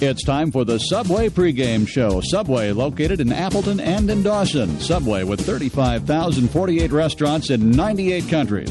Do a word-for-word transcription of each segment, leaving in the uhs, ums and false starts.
It's time for the Subway pregame show. Subway, located in Appleton and in Dawson. Subway with thirty-five thousand forty-eight restaurants in ninety-eight countries.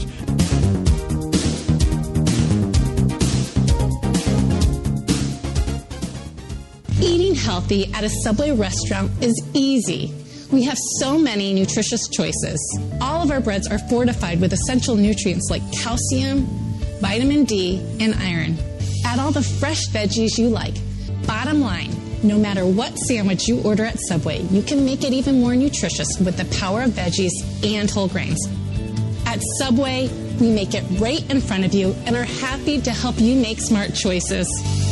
Eating healthy at a Subway restaurant is easy. We have so many nutritious choices. All of our breads are fortified with essential nutrients like calcium, vitamin D, and iron. Add all the fresh veggies you like. Bottom line, no matter what sandwich you order at Subway, you can make it even more nutritious with the power of veggies and whole grains. At Subway, we make it right in front of you and are happy to help you make smart choices.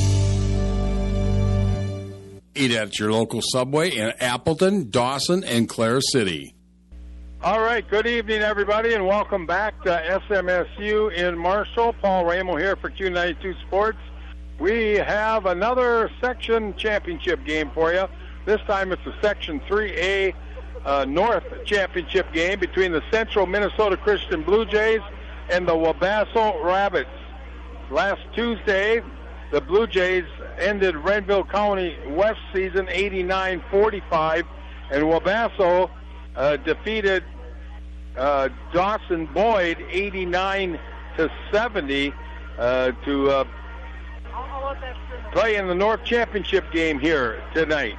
Eat at your local Subway in Appleton, Dawson, and Clare City. All right, good evening, everybody, and welcome back to S M S U in Marshall. Paul Ramo here for Q ninety-two Sports. We have another section championship game for you. This time it's a Section three A uh, North championship game between the Central Minnesota Christian Blue Jays and the Wabasso Rabbits. Last Tuesday, the Blue Jays ended Renville County West season eighty-nine forty-five, and Wabasso uh, defeated uh, Dawson Boyd eighty-nine to seventy uh, to uh, play in the North Championship game here tonight.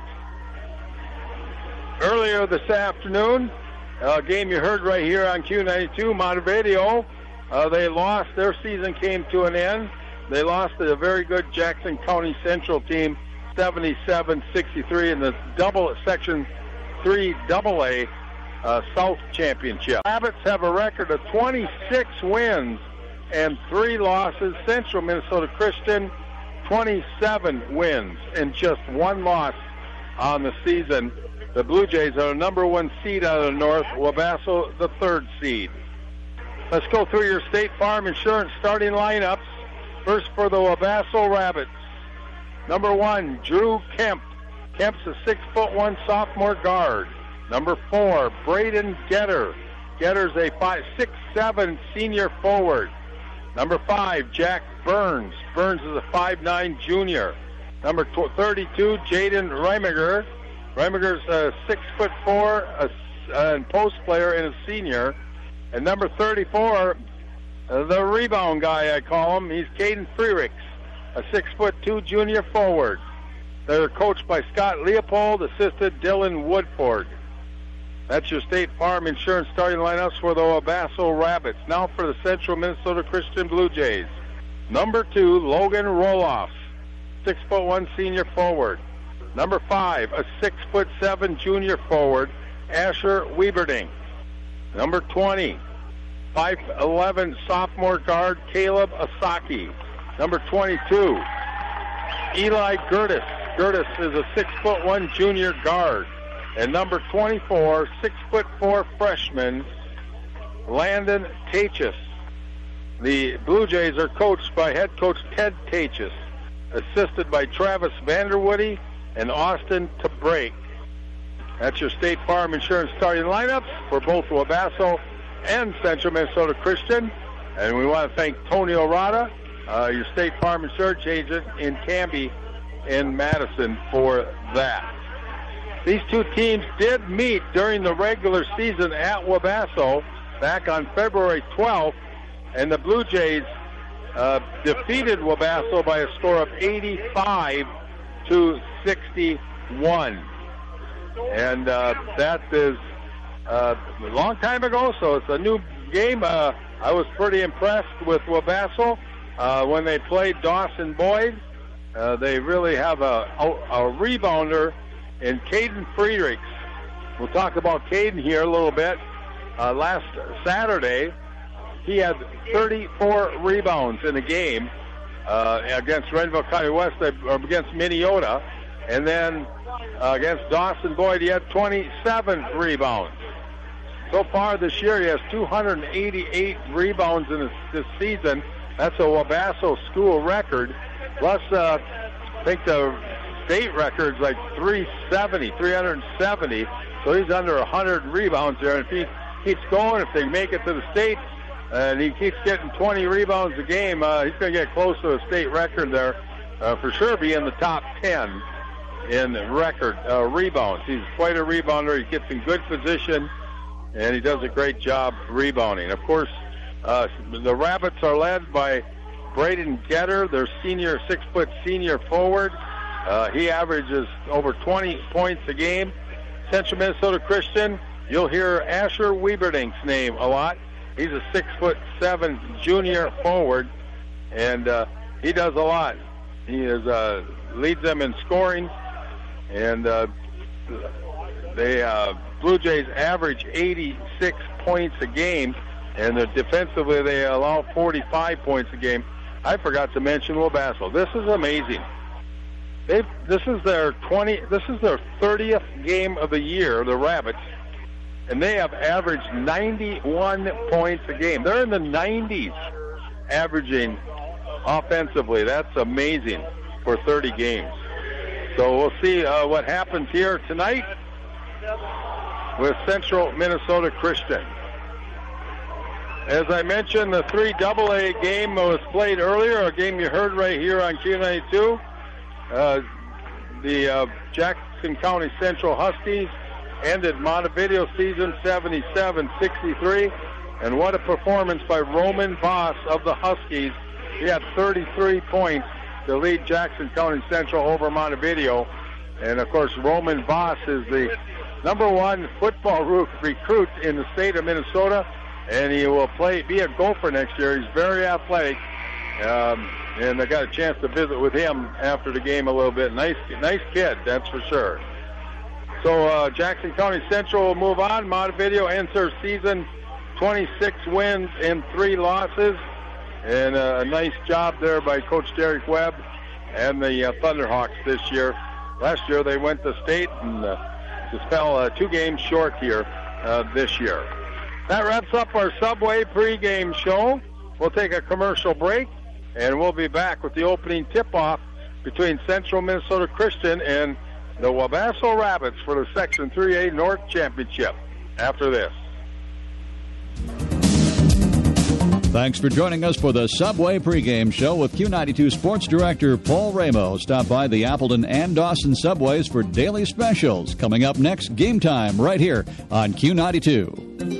Earlier this afternoon, a game you heard right here on Q ninety-two, Montevideo, uh, they lost. Their season came to an end. They lost to a very good Jackson County Central team, seventy-seven sixty-three in the double Section three double A uh, South Championship. Rabbits have a record of twenty-six wins and three losses. Central Minnesota Christian, twenty-seven wins and just one loss on the season. The Blue Jays are the number one seed out of the North, Wabasso the third seed. Let's go through your State Farm Insurance starting lineups. First for the Wabasso Rabbits. Number one, Drew Kemp. Kemp's a six foot one sophomore guard. Number four, Braden Getter. Getter's a five, six, seven senior forward. Number five, Jack Burns. Burns is a five nine junior. Number thirty-two, Jaden Reimeger. Reimeger's a six foot four a, a post player and a senior. And number thirty-four, uh, the rebound guy I call him, he's Caden Freericks, a six foot two junior forward. They're coached by Scott Leopold, assisted Dylan Woodford. That's your State Farm Insurance starting lineups for the Wabasso Rabbits. Now for the Central Minnesota Christian Blue Jays. Number two, Logan Roloff, six foot one senior forward. Number five, a six foot seven junior forward, Asher Wieberding. Number twenty, five eleven sophomore guard, Caleb Asaki. Number twenty-two, Eli Gertis. Gertis is a six foot one junior guard. And number twenty-four, six foot four freshman, Landon Tachis. The Blue Jays are coached by head coach Ted Tachis, assisted by Travis Vanderwoody and Austin Tabrake. That's your State Farm Insurance starting lineups for both Wabasso and Central Minnesota Christian. And we want to thank Tony Orada, uh, your State Farm Insurance agent in Canby in Madison, for that. These two teams did meet during the regular season at Wabasso back on February twelfth, and the Blue Jays uh, defeated Wabasso by a score of eighty-five to sixty-one. And uh, that is uh, a long time ago, so it's a new game. Uh, I was pretty impressed with Wabasso uh, when they played Dawson Boyd. Uh, they really have a, a, a rebounder in Caden Friedrichs. We'll talk about Caden here a little bit. Uh, last Saturday, he had thirty-four rebounds in a game uh, against Renville County West, uh, against Minneota. And then uh, against Dawson Boyd, he had twenty-seven rebounds. So far this year, he has two hundred eighty-eight rebounds in this, this season. That's a Wabasso school record. Plus, uh, I think the state record's like three seventy, three seventy. So he's under one hundred rebounds there. And if he keeps going, if they make it to the state, and he keeps getting twenty rebounds a game, uh, he's going to get close to a state record there uh, for sure be in the top ten in record uh, rebounds. He's quite a rebounder. He gets in good position, and he does a great job rebounding. Of course, uh, the Rabbits are led by Braden Getter, their senior, six-foot senior forward. Uh, he averages over twenty points a game. Central Minnesota Christian, you'll hear Asher Wieberdink's name a lot. He's a six-foot seven junior forward, and uh, he does a lot. He is uh, leads them in scoring, and uh, they uh, Blue Jays average eighty-six points a game, and uh, defensively they allow forty-five points a game. I forgot to mention Wabasso. This is amazing. They've, this is their twenty. This is their thirtieth game of the year, the Rabbits, and they have averaged ninety-one points a game. They're in the nineties, averaging offensively. That's amazing for thirty games. So we'll see uh, what happens here tonight with Central Minnesota Christian. As I mentioned, the three double A game was played earlier, a game you heard right here on Q ninety-two. Uh, the uh, Jackson County Central Huskies ended Montevideo season seventy-seven sixty-three, and what a performance by Roman Voss of the Huskies. He had thirty-three points to lead Jackson County Central over Montevideo, and of course Roman Voss is the number one football recruit in the state of Minnesota, and he will play be a Gopher next year. He's very athletic. Um, and I got a chance to visit with him after the game a little bit. Nice nice kid, that's for sure. So uh, Jackson County Central will move on. Montevideo ends their season twenty-six wins and three losses. And uh, a nice job there by Coach Derek Webb and the uh, Thunderhawks this year. Last year they went to state and uh, just fell uh, two games short here uh, this year. That wraps up our Subway pregame show. We'll take a commercial break, and we'll be back with the opening tip-off between Central Minnesota Christian and the Wabasso Rabbits for the Section three A North Championship after this. Thanks for joining us for the Subway pregame show with Q ninety-two Sports Director Paul Ramo. Stop by the Appleton and Dawson Subways for daily specials. Coming up next, Game Time right here on Q ninety-two.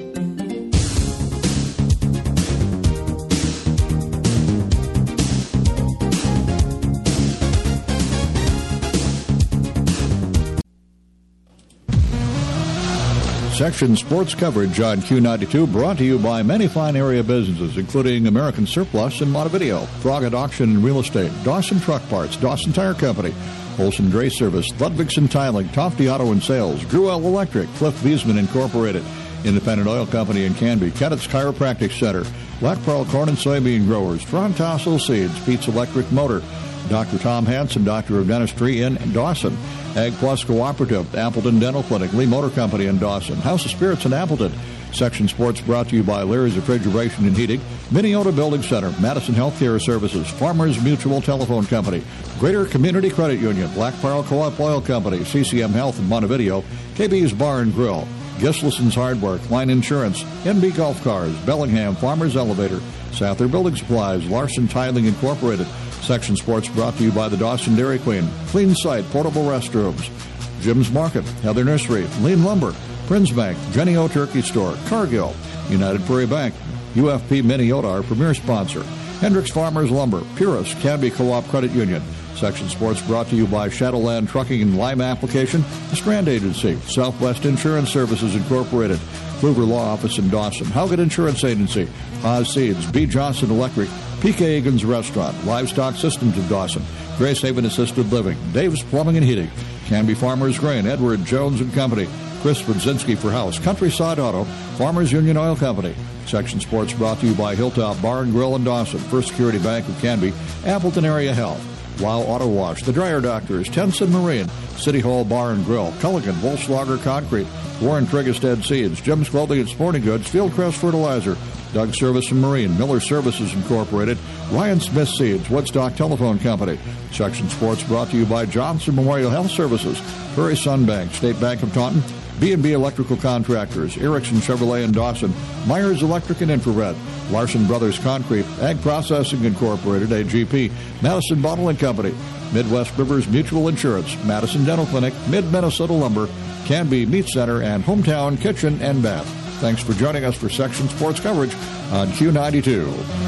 Section Sports coverage on Q ninety-two brought to you by many fine area businesses, including American Surplus in Montevideo, Froggatt Auction and Real Estate, Dawson Truck Parts, Dawson Tire Company, Olson Dray Service, Ludvigson Tiling, Tofty Auto and Sales, Gruel Electric, Cliff Wiesman Incorporated, Independent Oil Company in Canby, Kennett's Chiropractic Center, Black Pearl Corn and Soybean Growers, Tron Tossel Seeds, Pete's Electric Motor, Doctor Tom Hansen, Doctor of Dentistry in Dawson, Ag Plus Cooperative, Appleton Dental Clinic, Lee Motor Company in Dawson, House of Spirits in Appleton. Section Sports brought to you by Larry's Refrigeration and Heating, Minneota Building Center, Madison Healthcare Services, Farmers Mutual Telephone Company, Greater Community Credit Union, Black Pearl Co-op Oil Company, C C M Health in Montevideo, K B's Bar and Grill, Gislison's Hardware, Klein Insurance, N B Golf Cars, Bellingham Farmers Elevator, Sather Building Supplies, Larson Tiling Incorporated. Section Sports brought to you by the Dawson Dairy Queen, Clean Site, Portable Restrooms, Jim's Market, Heather Nursery, Lean Lumber, Prince Bank, Jenny O Turkey Store, Cargill, United Prairie Bank, U F P Minneota, our premier sponsor, Hendricks Farmers Lumber, Purist, Canby Co-op Credit Union. Section Sports brought to you by Shadowland Trucking and Lime Application, the Strand Agency, Southwest Insurance Services Incorporated, Kluger Law Office in Dawson, Howgett Insurance Agency, Haas Seeds, B. Johnson Electric, P K Egan's Restaurant, Livestock Systems of Dawson, Grace Haven Assisted Living, Dave's Plumbing and Heating, Canby Farmers Grain, Edward Jones and Company, Chris Budzinski for House, Countryside Auto, Farmers Union Oil Company. Section Sports brought to you by Hilltop Bar and Grill in Dawson, First Security Bank of Canby, Appleton Area Health, Wow Auto Wash, The Dryer Doctors, Tenson Marine, City Hall Bar and Grill, Culligan, Volkswagen Concrete, Warren Triggerstead Seeds, Jim's Clothing and Sporting Goods, Fieldcrest Fertilizer, Doug Service and Marine, Miller Services Incorporated, Ryan Smith Seeds, Woodstock Telephone Company. Section Sports brought to you by Johnson Memorial Health Services, Prairie Sun Bank, State Bank of Taunton, B and B Electrical Contractors, Erickson Chevrolet in Dawson, Myers Electric and Infrared, Larson Brothers Concrete, Ag Processing Incorporated, A G P, Madison Bottle and Company, Midwest Rivers Mutual Insurance, Madison Dental Clinic, Mid-Minnesota Lumber, Canby Meat Center, and Hometown Kitchen and Bath. Thanks for joining us for Section Sports coverage on Q ninety-two.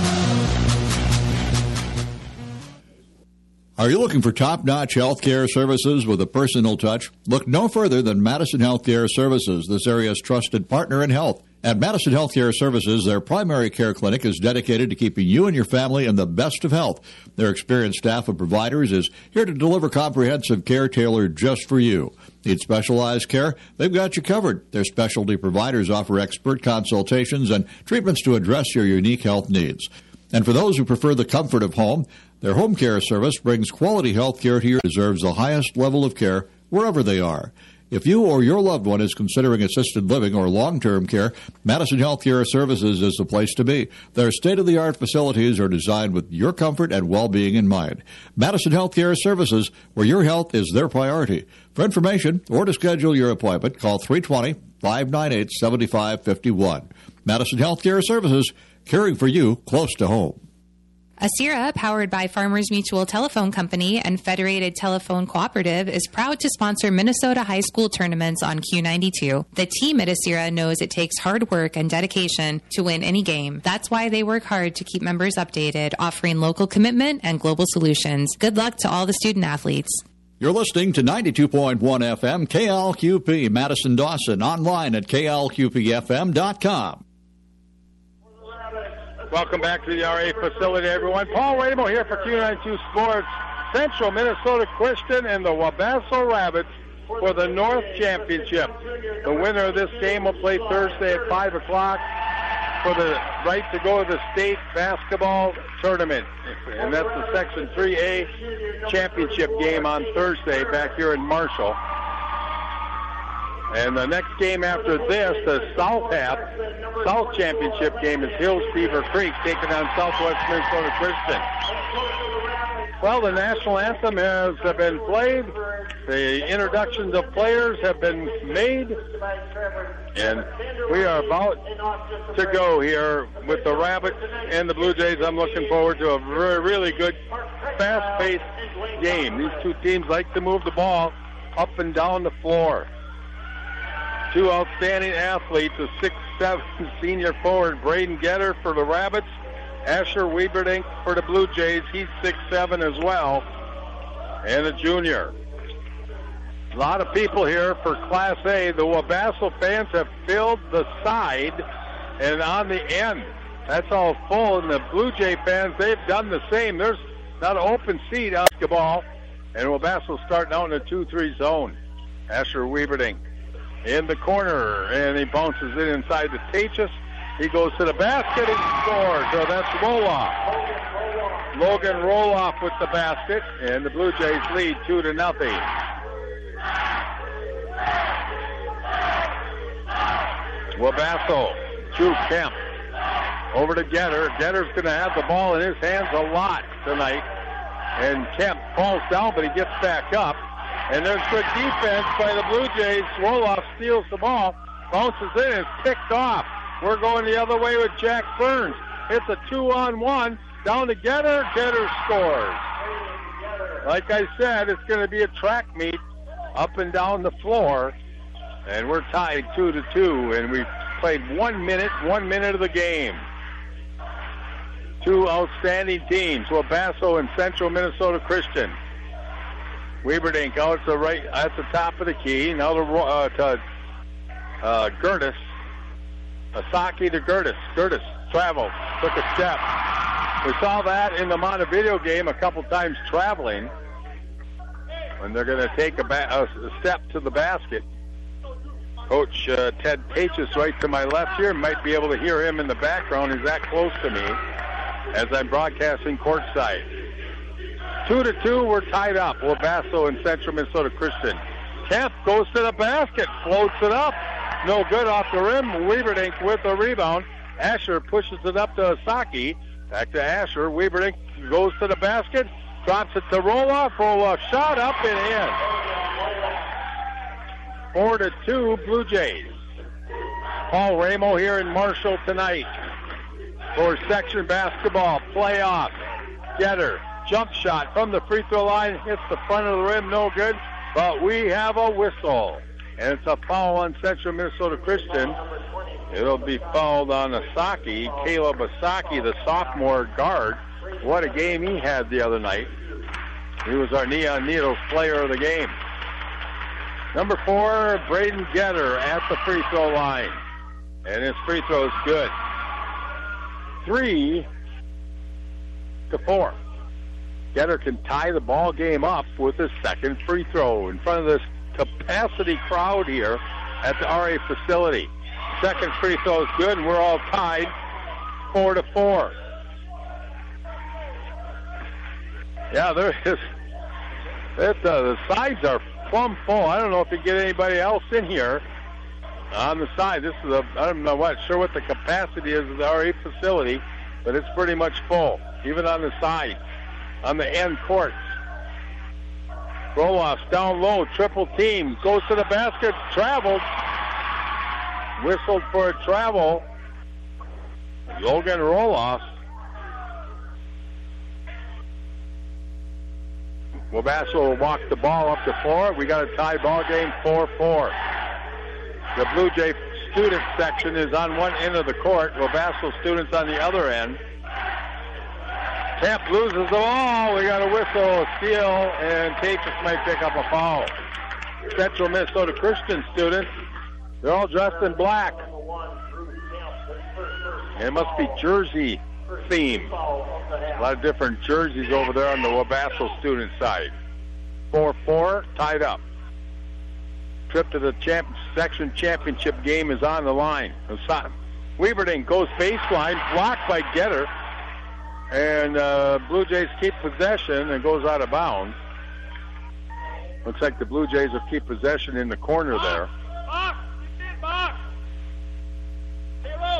Are you looking for top-notch healthcare services with a personal touch? Look no further than Madison Healthcare Services, this area's trusted partner in health. At Madison Healthcare Services, their primary care clinic is dedicated to keeping you and your family in the best of health. Their experienced staff of providers is here to deliver comprehensive care tailored just for you. Need specialized care? They've got you covered. Their specialty providers offer expert consultations and treatments to address your unique health needs. And for those who prefer the comfort of home, their home care service brings quality health care to you and deserves the highest level of care wherever they are. If you or your loved one is considering assisted living or long-term care, Madison Healthcare Services is the place to be. Their state-of-the-art facilities are designed with your comfort and well-being in mind. Madison Healthcare Services, where your health is their priority. For information or to schedule your appointment, call three two zero, five nine eight, seven five five one. Madison Healthcare Services, caring for you close to home. Asira, powered by Farmers Mutual Telephone Company and Federated Telephone Cooperative, is proud to sponsor Minnesota high school tournaments on Q ninety-two. The team at Asira knows it takes hard work and dedication to win any game. That's why they work hard to keep members updated, offering local commitment and global solutions. Good luck to all the student athletes. You're listening to ninety-two point one F M, K L Q P, Madison Dawson, online at K L Q P F M dot com. Welcome back to the R A facility, everyone. Paul Ramo here for Q ninety-two Sports. Central Minnesota Christian and the Wabasso Rabbits for the North Championship. The winner of this game will play Thursday at five o'clock for the right to go to the state basketball tournament. And that's the Section three A championship game on Thursday back here in Marshall. And the next game after this, the South half, South Championship game, is Hills Beaver Creek taking on Southwest Minnesota Christian. Well, the national anthem has been played. The introductions of players have been made. And we are about to go here with the Rabbits and the Blue Jays. I'm looking forward to a very, really good, fast-paced game. These two teams like to move the ball up and down the floor. Two outstanding athletes, a six seven senior forward, Braden Getter for the Rabbits, Asher Wieberdink for the Blue Jays. He's six seven as well, and a junior. A lot of people here for Class A. The Wabasso fans have filled the side and on the end. That's all full, and the Blue Jay fans, they've done the same. There's not an open seat on basketball, and Wabasso starting out in a two three zone. Asher Wieberdink in the corner, and he bounces it inside the Tatchis. He goes to the basket and scores. So that's Roloff. Logan Roloff with the basket, and the Blue Jays lead two to nothing. Wabasso, Drew Kemp over to Getter. Getter's going to have the ball in his hands a lot tonight, and Kemp falls down, but he gets back up. And there's good defense by the Blue Jays. Roloff steals the ball, bounces in, and it's picked off. We're going the other way with Jack Burns. It's a two-on-one. Down to Getter. Getter scores. Like I said, it's going to be a track meet up and down the floor. And we're tied two to two. And we've played one minute, one minute of the game. Two outstanding teams, Wabasso and Central Minnesota Christian. Wieberdink out to right at the top of the key. Now to, uh, to uh, Gertis. Asaki to Gertis. Gertis traveled, took a step. We saw that in the Montevideo game a couple times traveling. When they're going to take a, ba- a step to the basket. Coach uh, Ted Tatchis right to my left here. Might be able to hear him in the background. He's that close to me as I'm broadcasting courtside. Two to two, we're tied up. Wabasso and Central Minnesota Christian. Kemp goes to the basket, floats it up. No good off the rim. Wieberdink with the rebound. Asher pushes it up to Asaki. Back to Asher. Wieberdink goes to the basket, drops it to Roloff. Roloff shot up and in. Four to two, Blue Jays. Paul Ramo here in Marshall tonight for section basketball playoff. Getter, jump shot from the free throw line, hits the front of the rim, no good, but we have a whistle. And it's a foul on Central Minnesota Christian. It'll be fouled on Asaki, Caleb Asaki, the sophomore guard. What a game he had the other night. He was our Neon Needles player of the game. Number four, Braden Getter at the free throw line. And his free throw is good. Three to four. Getter can tie the ball game up with his second free throw in front of this capacity crowd here at the R A facility. Second free throw is good, and we're all tied four to four. Yeah, there is. It, uh, the sides are plumb full. I don't know if you get anybody else in here on the side. This is a, I don't know what, sure what the capacity is of the R A facility, but it's pretty much full, even on the side, on the end courts. Roloffs down low, triple team, goes to the basket, traveled, whistled for a travel. Logan Roloffs. Wabasso will walk the ball up the floor. We got a tie ball game, four four. The Blue Jay student section is on one end of the court. Wabasso students on the other end. Camp loses the ball. We got a whistle, a steal, and Tatris might pick up a foul. Central Minnesota Christian students, they're all dressed in black. It must be jersey theme. A lot of different jerseys over there on the Wabasso student side. four four, tied up. Trip to the champ- section championship game is on the line. Weaverding goes baseline, blocked by Getter. And uh, Blue Jays keep possession and goes out of bounds. Looks like the Blue Jays will keep possession in the corner there. Box! Box! Caleb!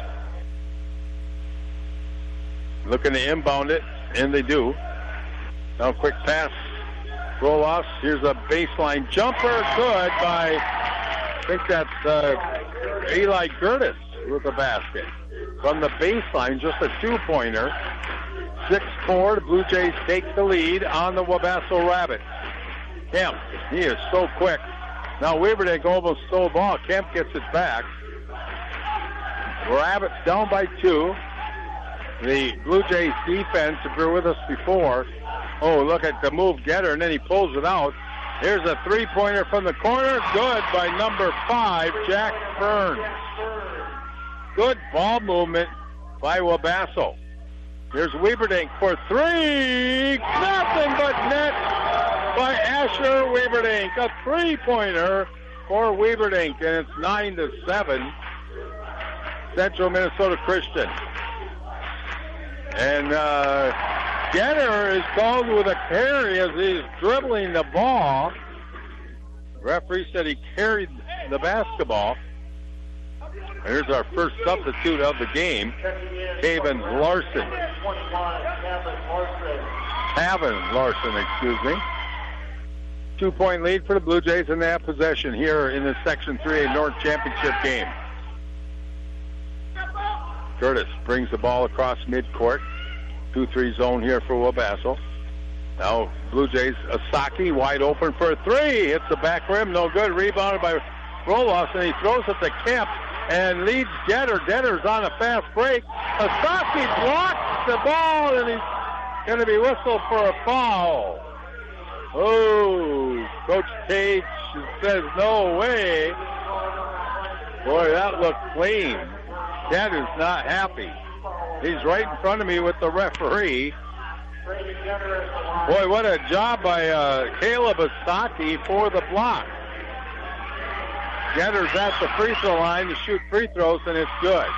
Looking to inbound it, and they do. Now quick pass, roll-offs. Here's a baseline jumper, good by, I think that's uh, Eli Gertis with the basket. From the baseline, just a two-pointer. six four, the Blue Jays take the lead on the Wabasso Rabbits. Kemp, he is so quick. Now Weaverding almost stole the ball. Kemp gets it back. Rabbits down by two. The Blue Jays defense, if you're with us before, oh, look at the move Getter, and then he pulls it out. Here's a three-pointer from the corner. Good by number five, Jack Burns. Good ball movement by Wabasso. Here's Weaverding for three. Nothing but net by Asher Weaverding. A three-pointer for Weaverding, and it's nine to seven. Central Minnesota Christian. And uh, Getter is called with a carry as he's dribbling the ball. Referee said he carried the basketball. Here's our first substitute of the game, Taven Larson. Taven Larson, excuse me. Two-point lead for the Blue Jays, and they have possession here in the Section three A North Championship game. Curtis brings the ball across midcourt. two three zone here for Wabasso. Now Blue Jays, Asaki wide open for a three. Hits the back rim, no good. Rebounded by Roloffs, and he throws it to Kemp and leads Getter. Getter's on a fast break. Asaki blocks the ball, and he's going to be whistled for a foul. Oh, Coach Tage says no way. Boy, that looked clean. That is not happy. He's right in front of me with the referee. Boy, what a job by uh, Caleb Asaki for the block. Getter's at the free throw line to shoot free throws, and it's good.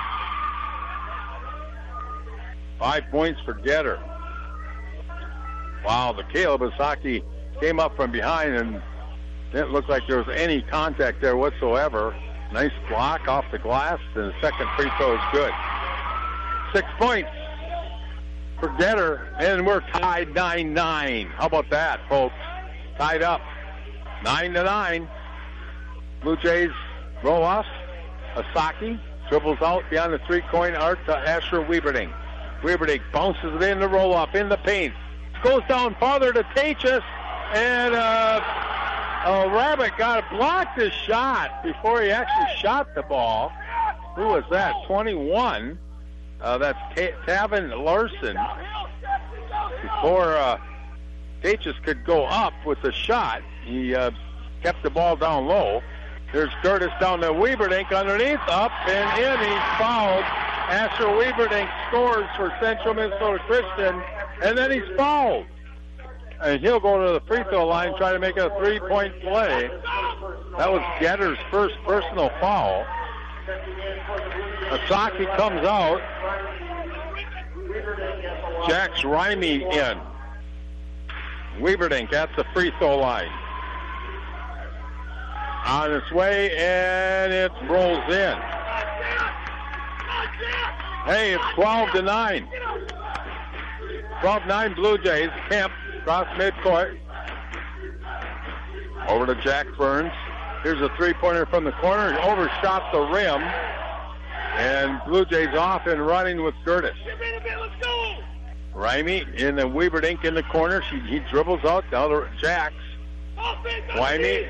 Five points for Getter. Wow, the Caleb Asaki came up from behind, and it didn't look like there was any contact there whatsoever. Nice block off the glass, and the second free throw is good. Six points for Getter, and we're tied nine nine. How about that, folks? Tied up nine to nine. Blue Jays roll off. Asaki dribbles out beyond the three-point arc to Asher Wieberding. Wieberding bounces it in the roll-off in the paint. Goes down farther to Tatchis, and uh, uh, Rabbit got blocked his shot before he actually shot the ball. Who was that? twenty-one. Uh, that's T- Tavin Larson. Before uh, Tatchis could go up with the shot, he uh, kept the ball down low. There's Curtis down to Wieberding underneath, up and in. He's fouled. Asher Wieberding scores for Central Minnesota Christian, and then he's fouled. And he'll go to the free throw line, try to make a three-point play. That was Getter's first personal foul. Asaki comes out. Jax Rimey in. Wieberding at the free throw line. On its way, and it rolls in. Hey, it's twelve to nine. twelve nine Blue Jays. Kemp across midcourt. Over to Jack Burns. Here's a three-pointer from the corner. He overshot the rim. And Blue Jays off and running with Curtis. Rimey in the Wieberding in the corner. She, he dribbles out down to Jax. Rimey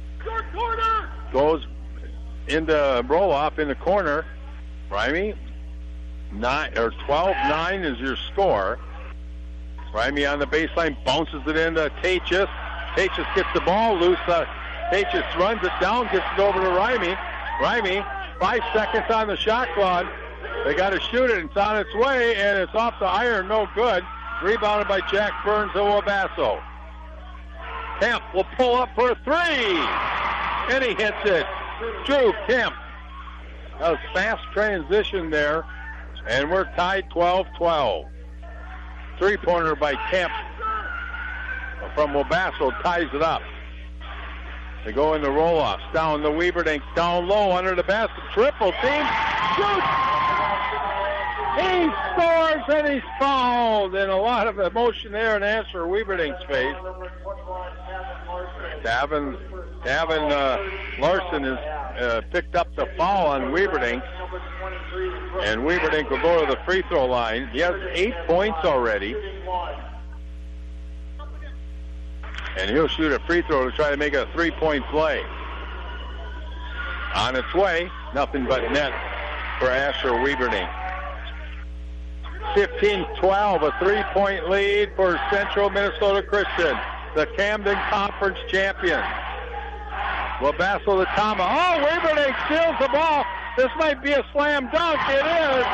goes into roll-off in the corner. Rimey, nine, or twelve nine is your score. Rimey on the baseline, bounces it into Tatchis. Tatchis gets the ball loose. Uh, Tatchis runs it down, gets it over to Rimey. Rimey, five seconds on the shot clock. They got to shoot it. It's on its way, and it's off the iron. No good. Rebounded by Jack Burns of Wabasso. Kemp will pull up for a three, and he hits it. Drew Kemp. A fast transition there, and we're tied twelve twelve. Three-pointer by Kemp from Wabasso ties it up. They go in the roll-offs. Down the Wieberding, down low under the basket. Triple team. Shoots. He scores and he's fouled. And a lot of emotion there in Asher Wieberding's face. Tavin, Tavin uh, Larson has uh, picked up the foul on Wieberding. And Wieberding will go to the free throw line. He has eight points already. And he'll shoot a free throw to try to make a three-point play. On its way, nothing but net for Asher Wieberding. fifteen twelve, a three-point lead for Central Minnesota Christian, the Camden Conference champions. Wabasso the Tama. Oh, Wieberding steals the ball. This might be a slam dunk. It is.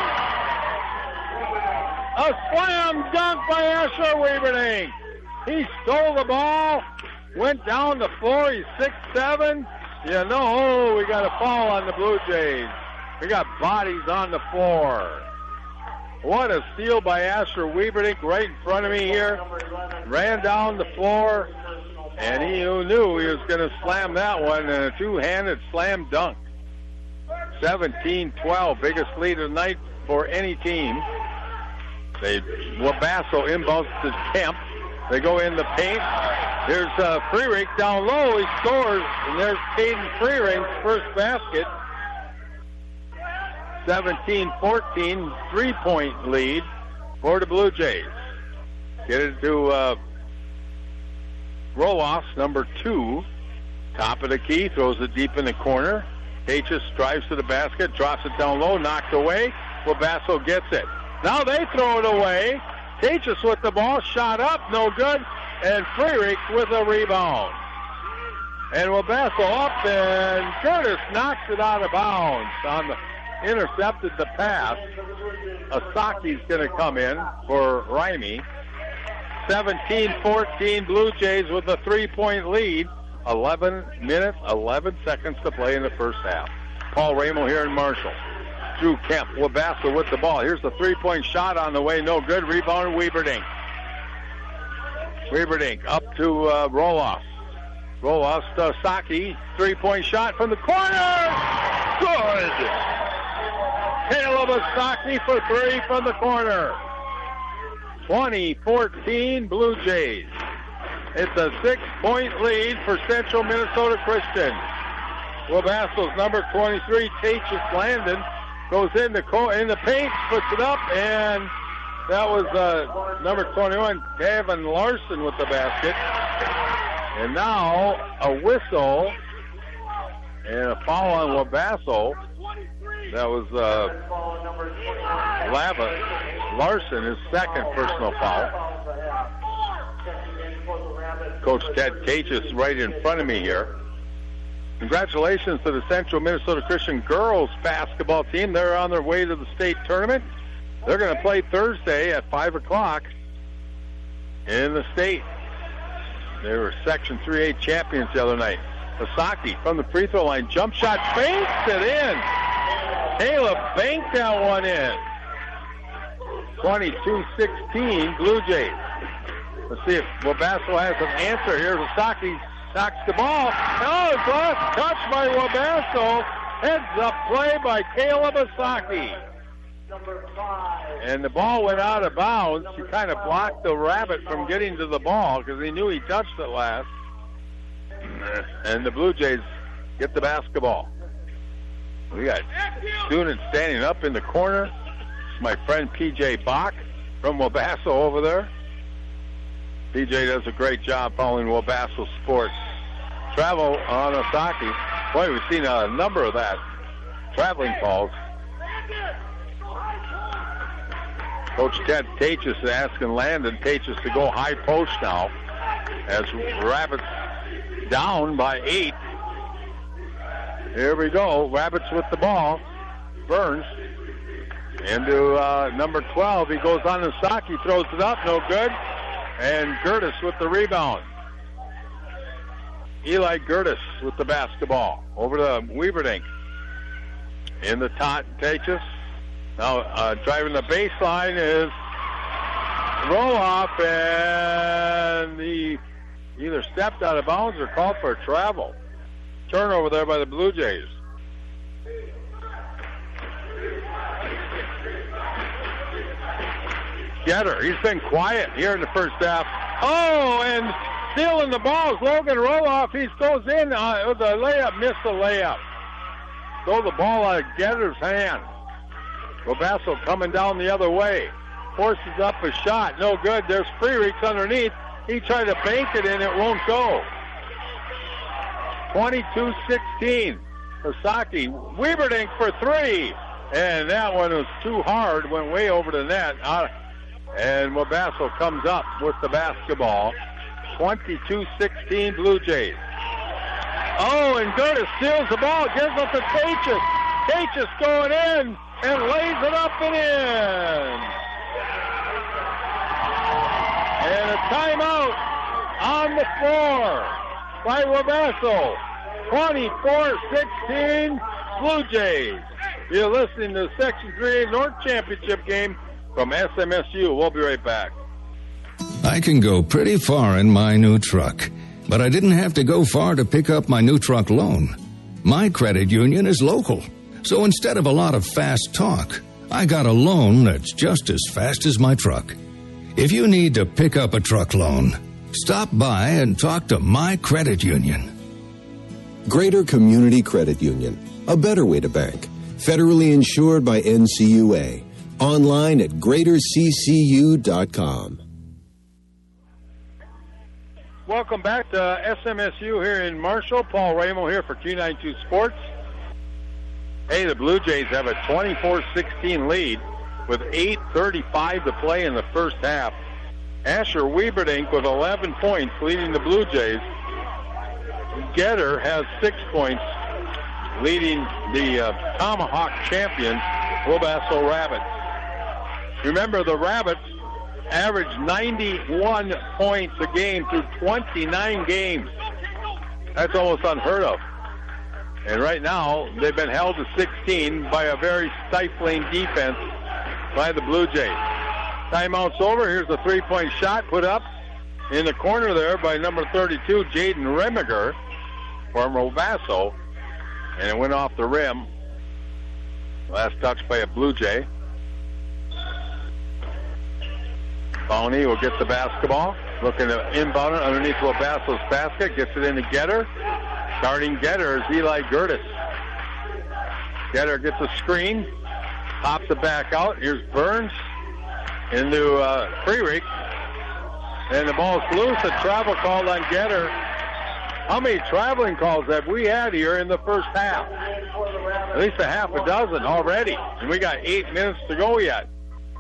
A slam dunk by Asher Wieberding. He stole the ball, went down the floor. He's six seven. You know, oh, we got a foul on the Blue Jays. We got bodies on the floor. What a steal by Asher Wieberding right in front of me here. Ran down the floor, and he who knew he was going to slam that one, and a two-handed slam dunk. seventeen twelve, biggest lead of the night for any team. They Wabasso inbounds to Kemp. They go in the paint. There's uh, Freerink down low. He scores, and there's Caden Freerink's first basket. seventeen fourteen, three-point lead for the Blue Jays. Get it to uh, Roloffs, number two. Top of the key, throws it deep in the corner. Tatchis drives to the basket, drops it down low, knocked away. Wabasso gets it. Now they throw it away. Tatchis with the ball, shot up, no good, and Freerink with a rebound. And Wabasso up, and Curtis knocks it out of bounds on the intercepted the pass. Asaki's going to come in for Rimey. seventeen fourteen, Blue Jays with a three-point lead. eleven minutes, eleven seconds to play in the first half. Paul Ramo here in Marshall. Drew Kemp, Wabasso with the ball. Here's the three-point shot on the way. No good. Rebound, Wieberding. Wieberding up to uh, Roloff. Roloff to Saki. Three-point shot from the corner. Good. Caleb Asaki for three from the corner. twenty fourteen Blue Jays. It's a six-point lead for Central Minnesota Christian. Wabassel's number twenty-three, Tachus Landon, goes in the, co- in the paint, puts it up, and that was uh, number twenty-one, Gavin Larson with the basket. And now a whistle and a foul on Wabasso. That was uh, Lava Larson, his second personal foul. Coach Ted Tachus right in front of me here. Congratulations to the Central Minnesota Christian girls basketball team. They're on their way to the state tournament. They're going to play Thursday at five o'clock in the state. They were Section three A champions the other night. Asaki from the free throw line. Jump shot, banks it in. Caleb banked that one in. twenty-two sixteen, Blue Jays. Let's see if Wabasso has an answer here. Asaki knocks the ball. Oh, it's last touch by Wabasso. Heads up play by Caleb Asaki. And the ball went out of bounds. He kind of blocked the Rabbit from getting to the ball because he knew he touched it last. And the Blue Jays get the basketball. We got students standing up in the corner. It's my friend P J Bach from Wabasso over there. P J does a great job following Wabasso sports. Travel on Asaki. Boy, we've seen a number of that. Traveling calls. Coach Ted Tachus is asking Landon Tachus to go high post now as Rabbits down by eight. Here we go. Rabbits with the ball. Burns into uh, number twelve. He goes on to Saki, throws it up, no good. And Gertis with the rebound. Eli Gertis with the basketball over to Weaverdink. In the tot, Tachus. Now uh, driving the baseline is Roloff, and he either stepped out of bounds or called for a travel. Turnover there by the Blue Jays. Getter, he's been quiet here in the first half. Oh, and stealing the ball is Logan Roloff. He goes in uh, with a layup, missed the layup. Throw the ball out of Getter's hand. Wabasso coming down the other way. Forces up a shot. No good. There's Freerichs underneath. He tried to bank it in. It won't go. twenty-two sixteen. Asaki. Weaverdink for three. And that one was too hard. Went way over the net. Uh, and Wabasso comes up with the basketball. twenty-two sixteen Blue Jays. Oh, and Gertis steals the ball. Gives it to Tachus. Tachus going in and lays it up and in. And a timeout on the floor by Wabasso. twenty-four sixteen Blue Jays. You're listening to the Section three A North Championship game from S M S U. We'll be right back. I can go pretty far in my new truck, but I didn't have to go far to pick up my new truck loan. My credit union is local, so instead of a lot of fast talk, I got a loan that's just as fast as my truck. If you need to pick up a truck loan, stop by and talk to my credit union. Greater Community Credit Union, a better way to bank. Federally insured by N C U A. Online at greater c c u dot com. Welcome back to S M S U here in Marshall. Paul Ramo here for Q ninety-two Sports. Hey, the Blue Jays have a twenty-four sixteen lead with eight thirty-five to play in the first half. Asher Weaverdink with eleven points leading the Blue Jays. Getter has six points leading the uh, Tomahawk champions, Wabasso Rabbits. Remember, the Rabbits averaged ninety-one points a game through twenty-nine games. That's almost unheard of. And right now, they've been held to sixteen by a very stifling defense by the Blue Jays. Timeout's over. Here's a three-point shot put up in the corner there by number thirty-two, Jaden Remiger from Wabasso. And it went off the rim. Last touch by a Blue Jay. Bowney will get the basketball. Looking to inbound it underneath Wabasso's basket. Gets it in to Getter. Starting getter is Eli Gertis. Getter gets a screen, pops it back out. Here's Burns into uh, Freerick. And the ball's loose. A travel call on Getter. How many traveling calls have we had here in the first half? At least a half a dozen already. And we got eight minutes to go yet.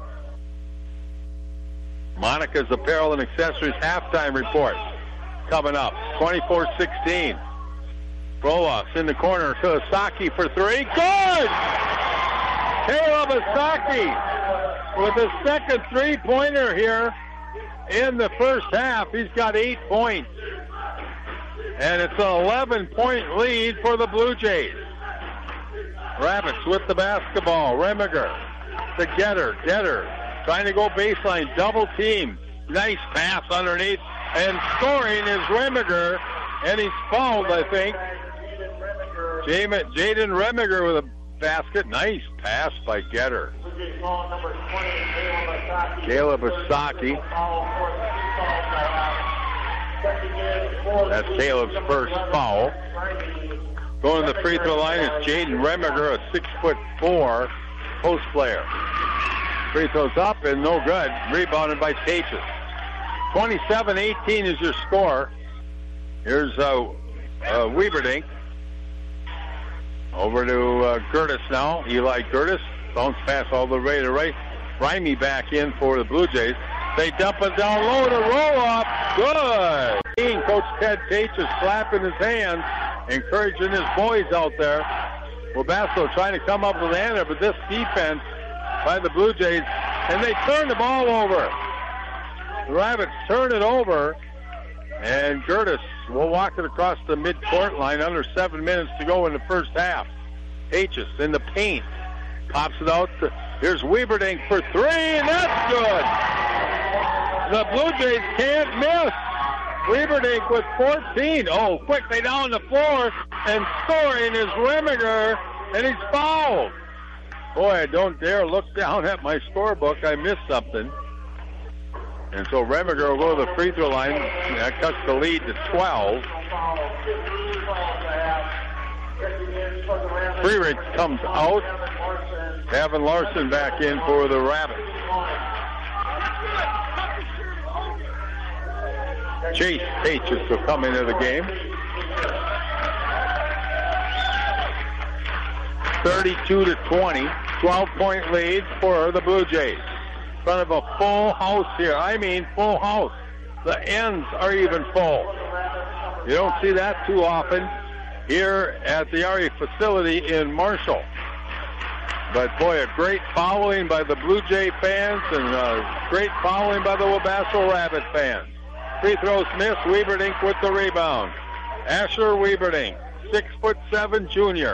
Monica's Apparel and Accessories halftime report coming up. twenty-four sixteen. Roll-offs in the corner. Asaki for three. Good! Caleb Asaki with a second three-pointer here in the first half. He's got eight points. And it's an eleven-point lead for the Blue Jays. Rabbits with the basketball. Remiger, the getter. Getter trying to go baseline. Double team. Nice pass underneath. And scoring is Remiger. And he's fouled, I think. Jaden Remiger with a basket. Nice pass by Getter. Caleb Asaki. That's Caleb's first foul. Going to the free throw line is Jaden Remiger, a six foot four post player. Free throws up and no good. Rebounded by Tatchis. twenty-seven eighteen is your score. Here's uh, uh, Wieberdink. Over to uh, Gertis now. Eli Gertis. Bounce pass all the way to right. Rimey back in for the Blue Jays. They dump it down low to roll up. Good. Coach Ted Tatchis clapping his hands, encouraging his boys out there. Wabasso trying to come up with an answer, but this defense by the Blue Jays, and they turn the ball over. The Rabbits turn it over, and Gertis will walk it across the mid-court line. Under seven minutes to go in the first half. Tatchis in the paint. Pops it out. To, here's Wieberdink for three, and that's good. The Blue Jays can't miss. Wieberdink with fourteen. Oh, quickly down the floor, and scoring is Remiger, and he's fouled. Boy, I don't dare look down at my scorebook. I missed something. And so Remiger will go to the free throw line. That cuts the lead to twelve. Freerick comes out. Gavin Larson back in for the Rabbits. Chase Tatchis will come into the game. thirty-two to twenty. twelve-point lead for the Blue Jays. In front of a full house here. I mean full house. The ends are even full. You don't see that too often here at the R E facility in Marshall. But boy, a great following by the Blue Jay fans and a great following by the Wabasso Rabbit fans. Free throws missed. Wieberdink with the rebound. Asher Wieberdink, six foot seven junior,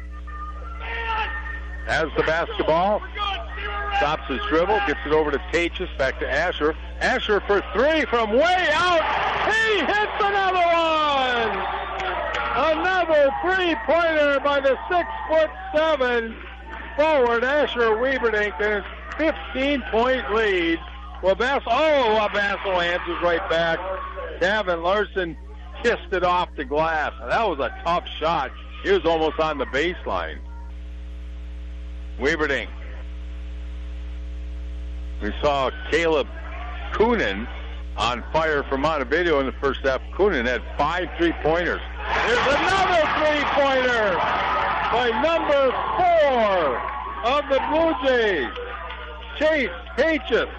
has the basketball. Stops his dribble, gets it over to Tatchis, back to Asher. Asher for three from way out. He hits another one. Another three-pointer by the six foot seven forward Asher Wieberdink, and it's fifteen-point lead. Wabasso, oh, Wabasso answers right back. Gavin Larson kissed it off the glass. That was a tough shot. He was almost on the baseline. Wieberdink. We saw Caleb Coonan on fire for Montevideo in the first half. Coonan had five three-pointers. There's another three-pointer by number four of the Blue Jays, Chase Tatchis.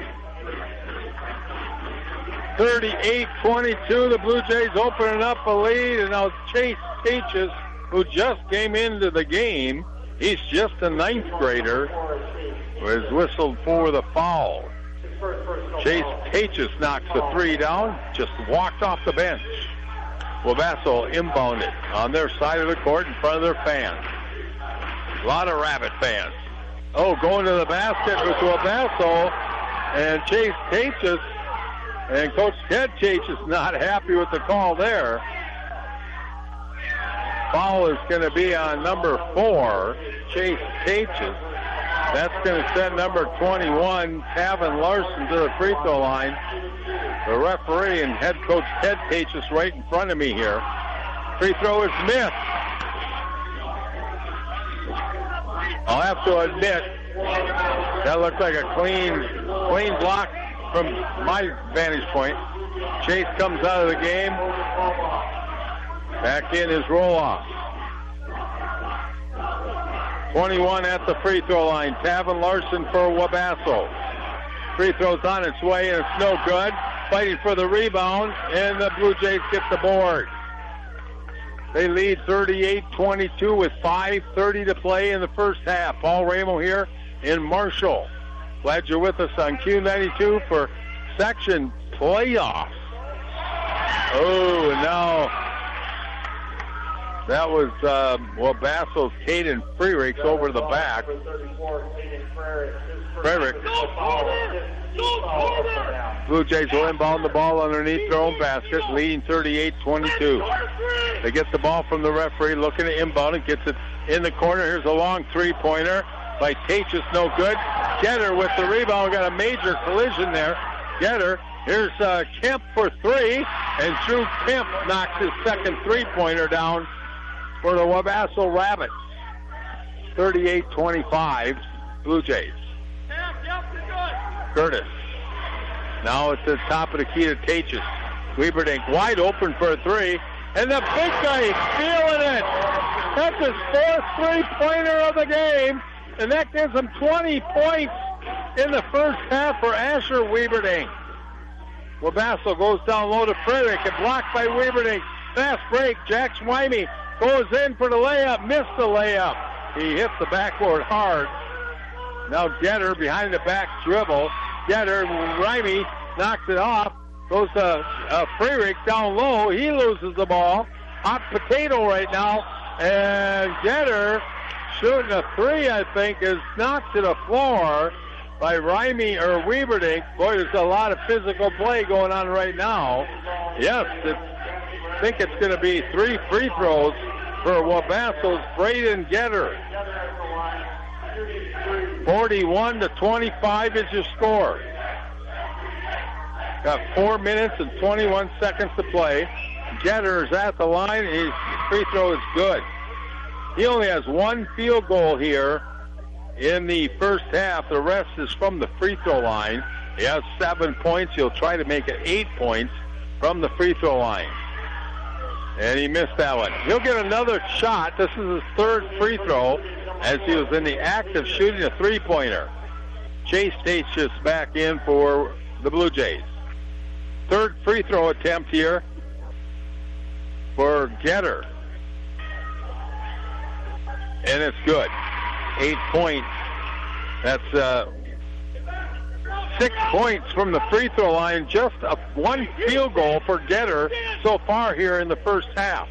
thirty-eight twenty-two, the Blue Jays opening up a lead, and now Chase Tatchis, who just came into the game, he's just a ninth grader, was whistled for the foul. Chase Tatchis knocks the three down, just walked off the bench. Wabasso inbounded on their side of the court in front of their fans. A lot of Rabbit fans. Oh, going to the basket with Wabasso and Chase Tatchis. And Coach Ted Tatchis not happy with the call there. Foul is going to be on number four, Chase Tatchis. That's going to send number twenty-one, Gavin Larson, to the free throw line. The referee and head coach Ted Tatchis right in front of me here. Free throw is missed. I'll have to admit, that looked like a clean, clean block from my vantage point. Chase comes out of the game. Back in his roll-off. twenty-one at the free throw line. Tavin Larson for Wabasso. Free throw's on its way, and it's no good. Fighting for the rebound, and the Blue Jays get the board. They lead thirty-eight twenty-two with five thirty to play in the first half. Paul Ramo here in Marshall. Glad you're with us on Q ninety-two for section playoffs. Oh, and now that was uh, Wabasso's Caden Freerichs over the back. Freerichs. Blue Jays will inbound the ball underneath their own basket, leading thirty-eight twenty-two. They get the ball from the referee, looking to inbound it, gets it in the corner. Here's a long three-pointer by Tatchis, no good. Getter with the rebound, got a major collision there. Getter, here's uh, Kemp for three, and Drew Kemp knocks his second three-pointer down for the Wabasso Rabbits. thirty-eight twenty-five, Blue Jays. Curtis. Now it's the top of the key to Tatchis. Wieberdink wide open for a three. And the big guy feeling it. That's his fourth three-pointer of the game. And that gives him twenty points in the first half for Asher Wieberdink. Wabasso goes down low to Frederick and blocked by Wieberdink. Fast break. Jack Schweime goes in for the layup. Missed the layup. He hits the backboard hard. Now Getter behind the back dribble. Getter, Rimey knocks it off. Goes to uh, Freerick down low. He loses the ball. Hot potato right now. And Getter shooting a three, I think, is knocked to the floor by Rimey or Wieberdink. Boy, there's a lot of physical play going on right now. Yes, it's, I think it's going to be three free throws for Wabasso's Braden Getter. forty-one to twenty-five is your score. Got four minutes and twenty-one seconds to play. Getter is at the line. His free throw is good. He only has one field goal here in the first half. The rest is from the free throw line. He has seven points. He'll try to make it eight points from the free throw line. And he missed that one. He'll get another shot. This is his third free throw as he was in the act of shooting a three-pointer. Chase Tatchis back in for the Blue Jays. Third free throw attempt here for Getter. And it's good. Eight points. That's uh, six points from the free throw line. Just a one field goal for Getter so far here in the first half.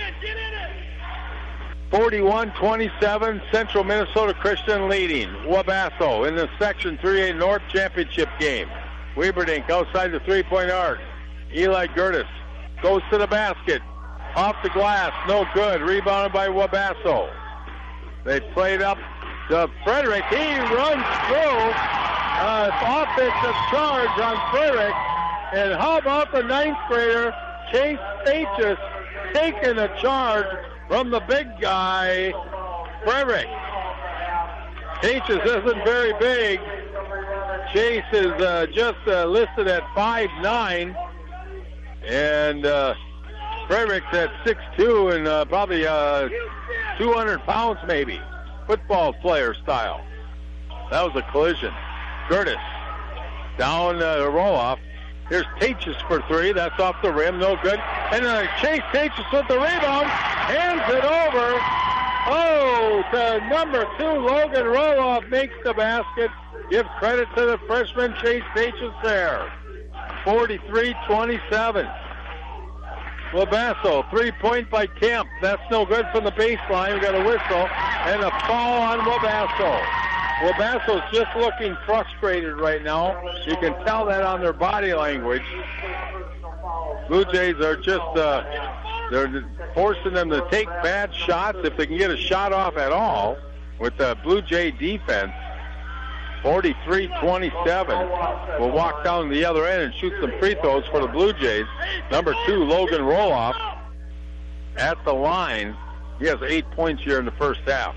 forty-one twenty-seven, Central Minnesota Christian leading Wabasso in the Section three A North Championship game. Wieberdink outside the three-point arc. Eli Gertis goes to the basket. Off the glass, no good. Rebounded by Wabasso. They played up to Frederick. He runs through. Uh, offensive charge on Frederick. And how about the ninth grader, Chase Tatchis, taking the charge from the big guy, Frederick. Tatchis isn't very big. Chase is uh, just uh, listed at five nine. And uh, Frederick's at six two and uh, probably uh, two hundred pounds maybe. Football player style. That was a collision. Curtis down uh, the roll-off. Here's Tatchis for three. That's off the rim. No good. And uh, Chase Tatchis with the rebound. Hands it over. Oh, to number two, Logan Roloff makes the basket. Give credit to the freshman Chase Tatchis there. forty-three twenty-seven. Wabasso, three-point by Kemp. That's no good from the baseline. We got a whistle and a foul on Wabasso. Wabasso's just looking frustrated right now. You can tell that on their body language. Blue Jays are just uh, they're forcing them to take bad shots if they can get a shot off at all with the Blue Jay defense. forty-three twenty-seven. Will walk down the other end and shoot some free throws for the Blue Jays. Number two, Logan Roloff. at the line. He has eight points here in the first half.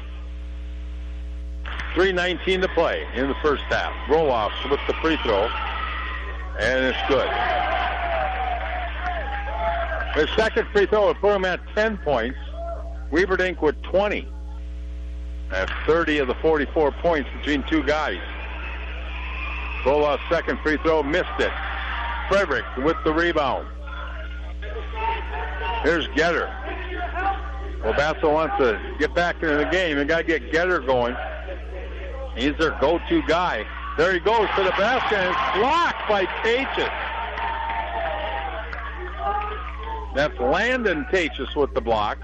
three nineteen to play in the first half. Roloffs with the free throw, and it's good. His second free throw would put him at ten points. Weaverdink with twenty. That's thirty of the forty-four points between two guys. Roloff's second free throw, missed it. Frederick with the rebound. Here's Getter. Well, Basso wants to get back into the game. They got to get Getter going. He's their go-to guy. There he goes to the basket, and it's blocked by Taitches. That's Landon Taitches with the block.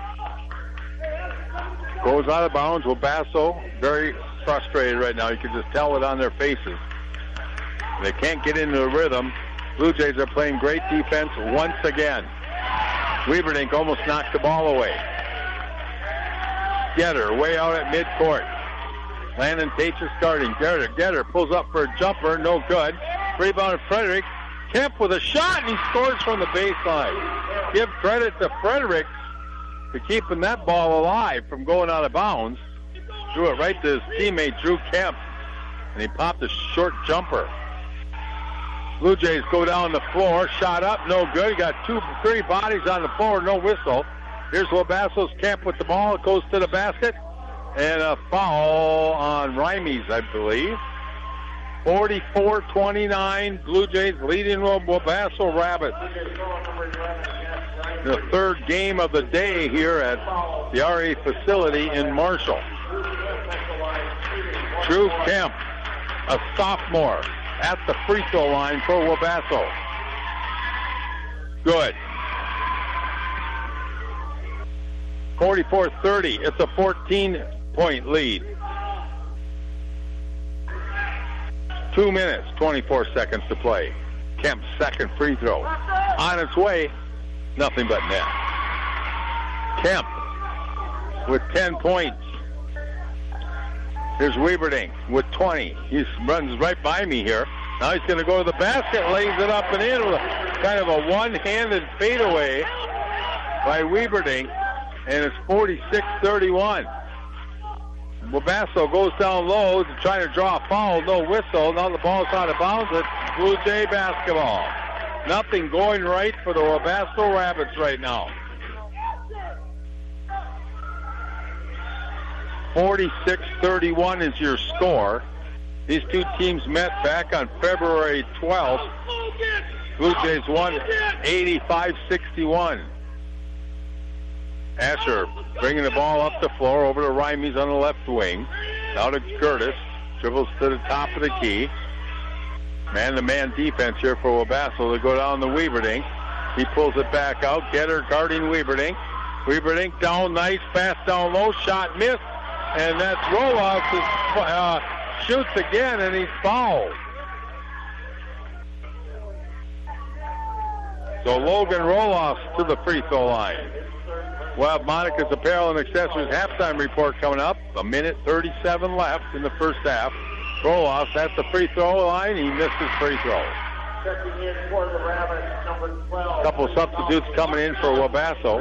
Goes out of bounds. Well, Basso very frustrated right now. You can just tell it on their faces. They can't get into the rhythm. Blue Jays are playing great defense once again. Weaverdink almost knocked the ball away. Getter way out at midcourt. Landon Taitches starting. Getter, Getter pulls up for a jumper, no good. Rebound Frederick. Kemp with a shot, and he scores from the baseline. Give credit to Frederick for keeping that ball alive from going out of bounds. Threw it right to his teammate, Drew Kemp, and he popped a short jumper. Blue Jays go down the floor, shot up, no good. He got two, three bodies on the floor, no whistle. Here's Wabasso's Kemp with the ball. It goes to the basket. And a foul on Rimes, I believe. forty-four twenty-nine, Blue Jays leading Wabasso Rabbits. The third game of the day here at the R A facility in Marshall. Drew Kemp, a sophomore, at the free throw line for Wabasso. Good. forty-four thirty, it's a fourteen-point lead. Two minutes, twenty-four seconds to play. Kemp's second free throw. On its way, nothing but net. Kemp with ten points. Here's Weaverdink with twenty. He runs right by me here. Now he's going to go to the basket, lays it up and in with a, kind of a one-handed fadeaway by Weaverdink, and it's forty-six thirty-one. Wabasso goes down low to try to draw a foul, no whistle. Now the ball's out of bounds. It's Blue Jay basketball. Nothing going right for the Wabasso Rabbits right now. forty-six thirty-one is your score. These two teams met back on February twelfth. Blue Jays won eighty-five sixty-one. Asher bringing the ball up the floor over to Rimes on the left wing. Now to Curtis. Dribbles to the top of the key. Man-to-man defense here for Wabasso. They go down to Weaverdink. He pulls it back out. Getter guarding Weaverdink. Weaverdink down, nice pass down low. Shot missed. And that's Roloff uh, shoots again, and he's fouled. So Logan Roloff to the free throw line. We'll have Monica's Apparel and Accessories halftime report coming up. A minute thirty-seven left in the first half. Roloff's at the free throw line. He missed his free throw. Checking in for the Rabbits, number twelve. A couple of substitutes coming in for Wabasso.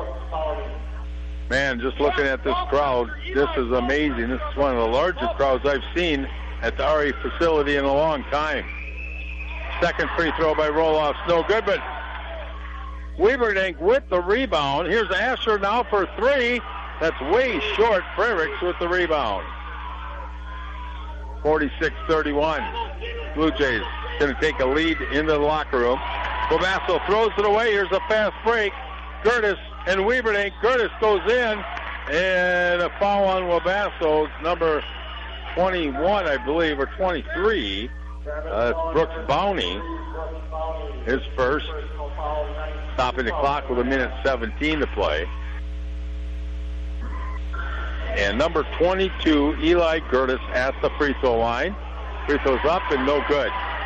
Man, just looking at this crowd, this is amazing. This is one of the largest crowds I've seen at the R A facility in a long time. Second free throw by Roloff's no good, but Weaverdink with the rebound. Here's Asher now for three. That's way short. Fredericks with the rebound. forty-six thirty-one. Blue Jays going to take a lead into the locker room. Wabasso throws it away. Here's a fast break. Curtis and Weaverdink. Curtis goes in, and a foul on Wabasso. It's number twenty-one, I believe, or twenty-three. Uh, it's Brooks Bowney. His first. Stopping the clock with a minute seventeen to play. And number twenty-two, Eli Curtis at the free throw line. Free throw's up and no good.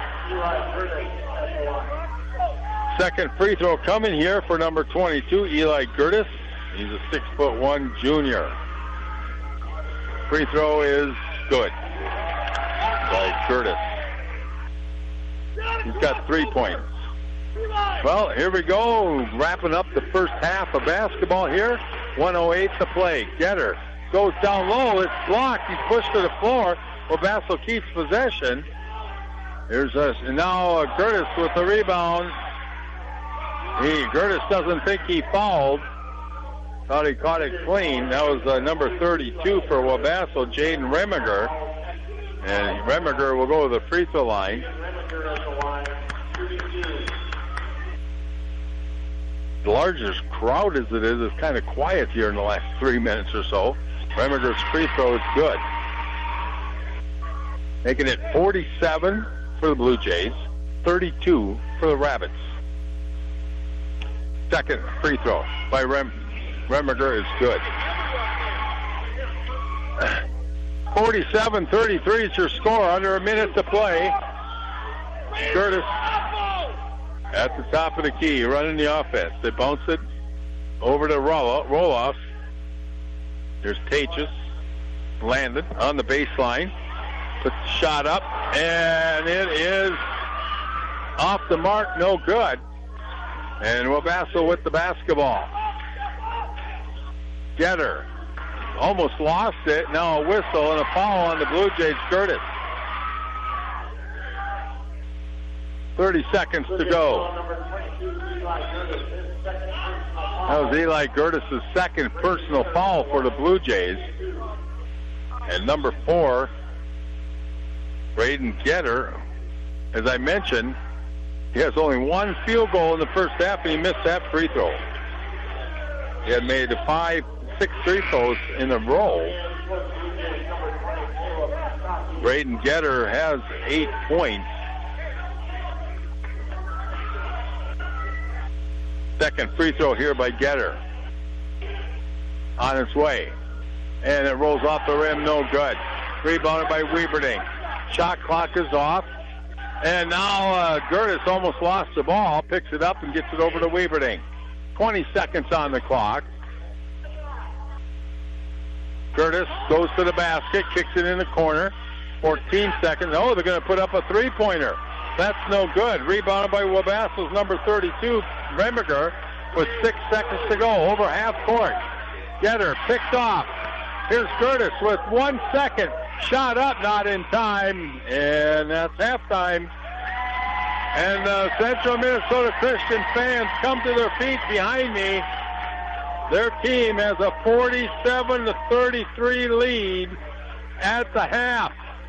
Second free throw coming here for number twenty-two, Eli Curtis. He's a six foot one junior. Free throw is good by Curtis. He's got three points. Well, here we go. Wrapping up the first half of basketball here. one oh eight to play. Getter goes down low. It's blocked. He's pushed to the floor. Wabasso keeps possession. Here's us. And now uh, Curtis with the rebound. He, Curtis doesn't think he fouled. Thought he caught it clean. That was uh, number thirty-two for Wabasso, Jaden Remiger. And Remiger will go to the free throw line. The largest crowd as it is, is kind of quiet here in the last three minutes or so. Remiger's free throw is good. Making it forty-seven for the Blue Jays, thirty-two for the Rabbits. Second free throw by Rem- Remiger is good. forty-seven thirty-three is your score. Under a minute to play. Curtis at the top of the key, running the offense. They bounce it over to Roloff. There's Tages. Landed on the baseline. Puts the shot up, and it is off the mark, no good. And Wabasso with the basketball. Getter almost lost it. Now a whistle and a foul on the Blue Jays. Curtis. thirty seconds to go. That was Eli Gertis' second personal foul for the Blue Jays. And number four, Braden Getter, as I mentioned, he has only one field goal in the first half, and he missed that free throw. He had made five, six free throws in a row. Braden Getter has eight points. Second free throw here by Getter. On its way. And it rolls off the rim, no good. Rebounded by Wieberding. Shot clock is off. And now uh, Gertis almost lost the ball. Picks it up and gets it over to Wieberding. twenty seconds on the clock. Gertis goes to the basket, kicks it in the corner. fourteen seconds. Oh, they're going to put up a three-pointer. That's no good. Rebounded by Wabasso's number thirty-two, Remiger, with six seconds to go. Over half court. Getter picked off. Here's Gertis with one second. Shot up, not in time. And that's halftime. And uh, Central Minnesota Christian fans come to their feet behind me. Their team has a forty-seven to thirty-three lead at the half.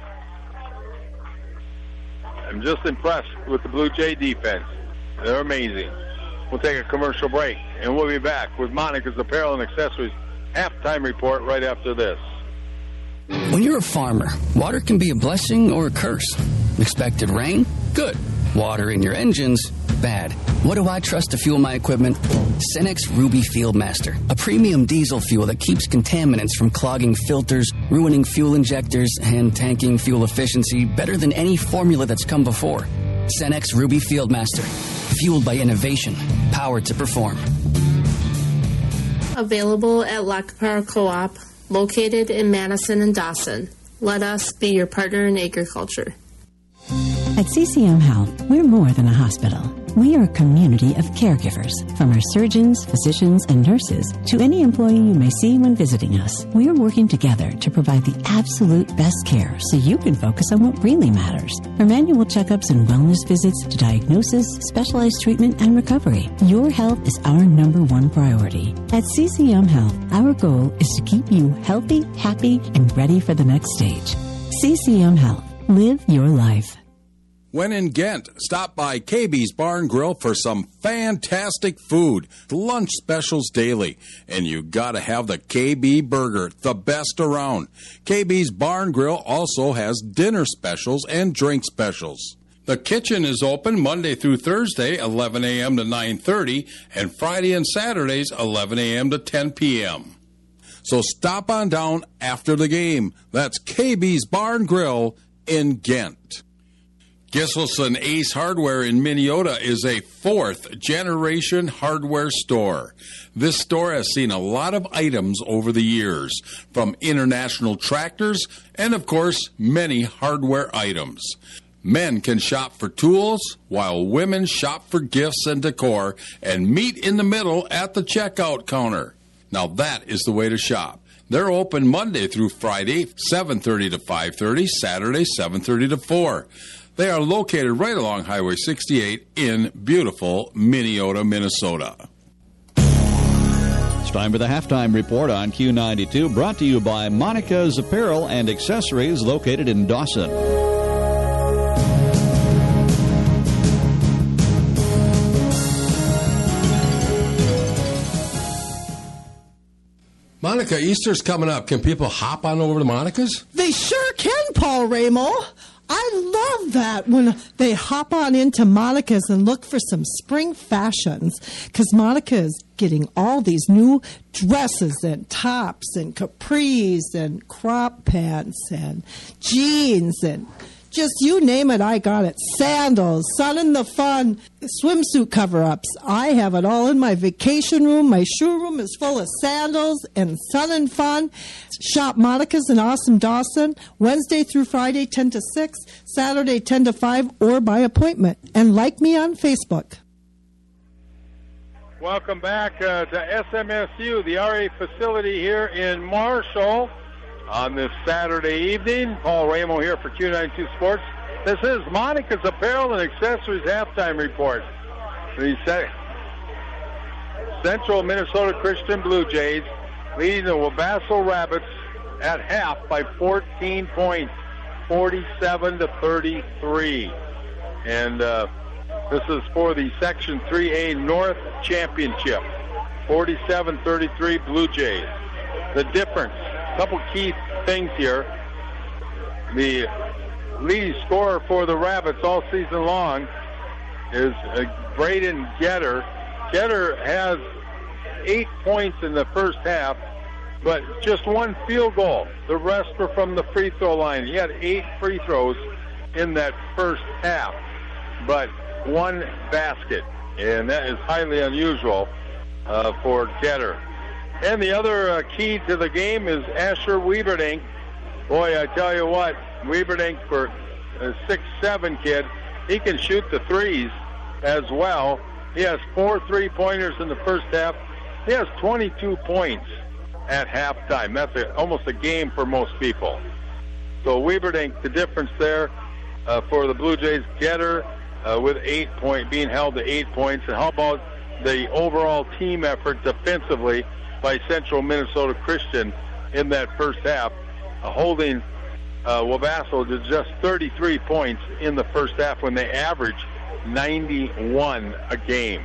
I'm just impressed with the Blue Jay defense. They're amazing. We'll take a commercial break, and we'll be back with Monica's Apparel and Accessories halftime report right after this. When you're a farmer, water can be a blessing or a curse. Expected rain? Good. Water in your engines? Bad. What do I trust to fuel my equipment? Cenex Ruby Fieldmaster, a premium diesel fuel that keeps contaminants from clogging filters, ruining fuel injectors, and tanking fuel efficiency better than any formula that's come before. Cenex Ruby Fieldmaster, fueled by innovation, powered to perform. Available at Lockpar Co-op, located in Madison and Dawson. Let us be your partner in agriculture. At C C M Health, we're more than a hospital. We are a community of caregivers, from our surgeons, physicians, and nurses to any employee you may see when visiting us. We are working together to provide the absolute best care so you can focus on what really matters. From annual checkups and wellness visits to diagnosis, specialized treatment, and recovery, your health is our number one priority. At C C M Health, our goal is to keep you healthy, happy, and ready for the next stage. C C M Health. Live your life. When in Ghent, stop by K B's Barn Grill for some fantastic food. Lunch specials daily. And you gotta have the K B Burger, the best around. K B's Barn Grill also has dinner specials and drink specials. The kitchen is open Monday through Thursday, eleven a.m. to nine thirty, and Friday and Saturdays, eleven a.m. to ten p.m. So stop on down after the game. That's K B's Barn Grill in Ghent. Gisselson Ace Hardware in Minneota is a fourth-generation hardware store. This store has seen a lot of items over the years, from international tractors and, of course, many hardware items. Men can shop for tools while women shop for gifts and decor and meet in the middle at the checkout counter. Now that is the way to shop. They're open Monday through Friday, seven thirty to five thirty, Saturday, seven thirty to four. They are located right along Highway sixty-eight in beautiful Minneota, Minnesota. It's time for the halftime report on Q ninety-two, brought to you by Monica's Apparel and Accessories, located in Dawson. Monica, Easter's coming up. Can people hop on over to Monica's? They sure can, Paul Ramo. I love that when they hop on into Monica's and look for some spring fashions, because Monica is getting all these new dresses and tops and capris and crop pants and jeans and just you name it, I got it. Sandals, Sun in the Fun, swimsuit cover-ups. I have it all in my vacation room. My shoe room is full of sandals and Sun and Fun. Shop Monica's in Awesome Dawson, Wednesday through Friday, ten to six, Saturday, ten to five, or by appointment. And like me on Facebook. Welcome back uh, to S M S U, the R A facility here in Marshall. On this Saturday evening, Paul Ramo here for Q ninety-two Sports. This is Monica's Apparel and Accessories halftime report. The Central Minnesota Christian Blue Jays leading the Wabasso Rabbits at half by fourteen points, forty-seven to thirty-three. And uh, this is for the Section three A North Championship. forty-seven thirty-three Blue Jays. The difference. Couple key things here. The leading scorer for the Rabbits all season long is uh, Braden Getter. Getter has eight points in the first half, but just one field goal. The rest were from the free throw line. He had eight free throws in that first half, but one basket, and that is highly unusual uh, for Getter. And the other uh, key to the game is Asher Wieberdink. Boy, I tell you what, Wieberdink, for a six seven kid, he can shoot the threes as well. He has four three-pointers in the first half. He has twenty-two points at halftime. That's a, almost a game for most people. So Wieberdink, the difference there uh, for the Blue Jays. Getter uh, with eight point, being held to eight points. And how about the overall team effort defensively by Central Minnesota Christian in that first half, uh, holding uh, Wabasso to just thirty-three points in the first half when they average ninety-one a game.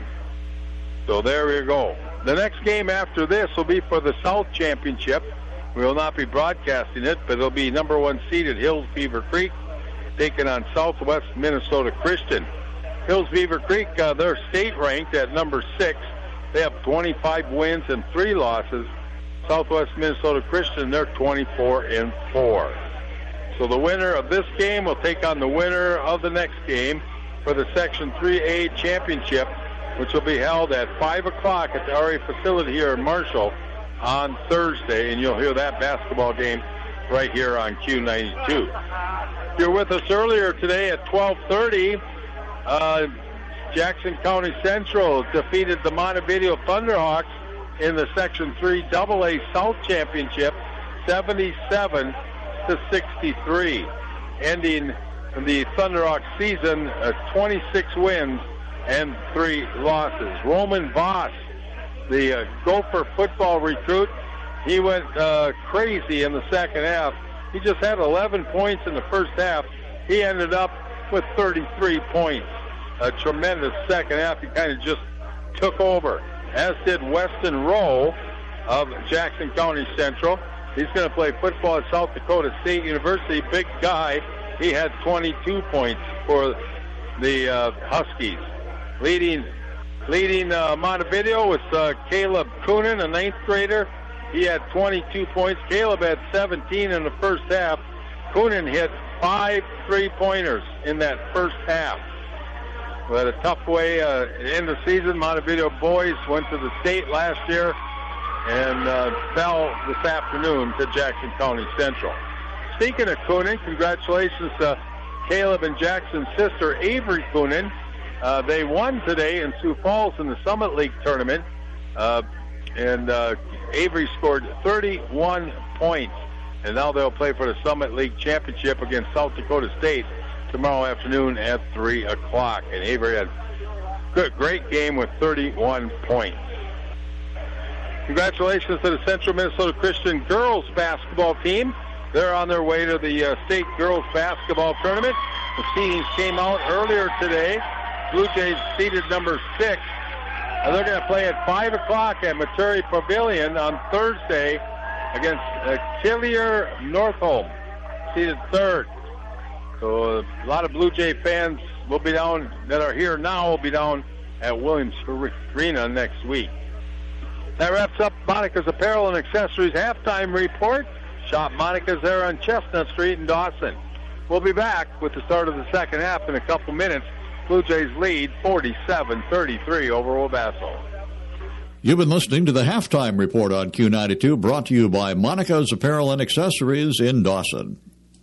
So there we go. The next game after this will be for the South Championship. We will not be broadcasting it, but it'll be number one seeded Hills Beaver Creek taking on Southwest Minnesota Christian. Hills Beaver Creek, uh, they're state ranked at number six. They have twenty-five wins and three losses. Southwest Minnesota Christian, they're twenty-four and four. So the winner of this game will take on the winner of the next game for the Section three A Championship, which will be held at five o'clock at the R A facility here in Marshall on Thursday, and you'll hear that basketball game right here on Q ninety-two. If you're with us earlier today at twelve thirty, uh, Jackson County Central defeated the Montevideo Thunderhawks in the Section three double A South Championship, seventy-seven to sixty-three, ending the Thunderhawks season uh, twenty-six wins and three losses. Roman Voss, the uh, Gopher football recruit, he went uh, crazy in the second half. He just had eleven points in the first half. He ended up with thirty-three points. A tremendous second half. He kind of just took over, as did Weston Rowe of Jackson County Central. He's going to play football at South Dakota State University. Big guy. He had twenty-two points for the uh, Huskies. Leading leading uh, Montevideo was uh, Caleb Coonan, a ninth grader. He had twenty-two points. Caleb had seventeen in the first half. Coonan hit five three-pointers in that first half. We had a tough way uh, in the season. Montevideo boys went to the state last year and uh, fell this afternoon to Jackson County Central. Speaking of Coonan, congratulations to Caleb and Jackson's sister, Avery Coonan. Uh, they won today in Sioux Falls in the Summit League tournament. Uh, and uh, Avery scored thirty-one points. And now they'll play for the Summit League Championship against South Dakota State tomorrow afternoon at three o'clock. And Avery had a good, great game with thirty-one points. Congratulations to the Central Minnesota Christian girls basketball team. They're on their way to the uh, state girls basketball tournament. The seedings came out earlier today. Blue Jays seeded number six. And they're going to play at five o'clock at Maturi Pavilion on Thursday against uh, Killier Northolm, seeded third. So a lot of Blue Jay fans will be down, that are here now, will be down at Williams Arena next week. That wraps up Monica's Apparel and Accessories halftime report. Shop Monica's there on Chestnut Street in Dawson. We'll be back with the start of the second half in a couple minutes. Blue Jays lead forty-seven thirty-three over Wabasso. You've been listening to the halftime report on Q ninety-two, brought to you by Monica's Apparel and Accessories in Dawson.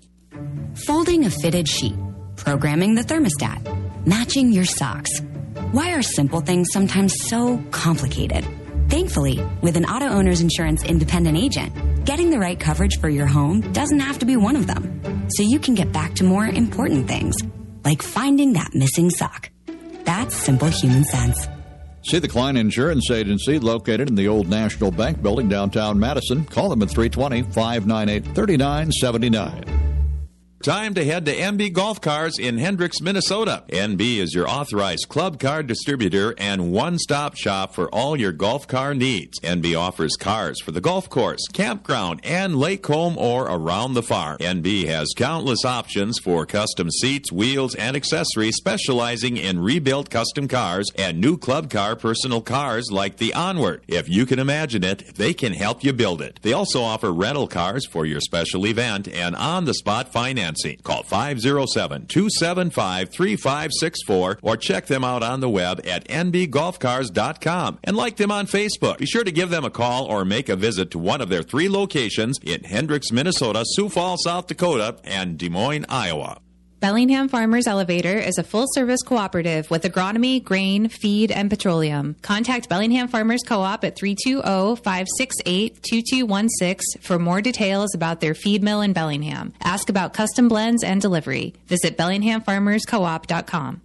Folding a fitted sheet, programming the thermostat, matching your socks. Why are simple things sometimes so complicated? Thankfully, with an Auto Owners Insurance independent agent, getting the right coverage for your home doesn't have to be one of them. So you can get back to more important things, like finding that missing sock. That's simple human sense. See the Klein Insurance Agency located in the old National Bank building downtown Madison. Call them at three two zero, five nine eight, three nine seven nine. Time to head to N B Golf Cars in Hendricks, Minnesota. N B is your authorized club car distributor and one-stop shop for all your golf car needs. N B offers cars for the golf course, campground, and lake home or around the farm. N B has countless options for custom seats, wheels, and accessories, specializing in rebuilt custom cars and new club car personal cars like the Onward. If you can imagine it, they can help you build it. They also offer rental cars for your special event and on-the-spot financing. Call five oh seven, two seven five, three five six four or check them out on the web at n b golf cars dot com and like them on Facebook. Be sure to give them a call or make a visit to one of their three locations in Hendricks, Minnesota, Sioux Falls, South Dakota, and Des Moines, Iowa. Bellingham Farmers Elevator is a full-service cooperative with agronomy, grain, feed, and petroleum. Contact Bellingham Farmers Co-op at three two zero, five six eight, two two one six for more details about their feed mill in Bellingham. Ask about custom blends and delivery. Visit bellingham farmers co op dot com.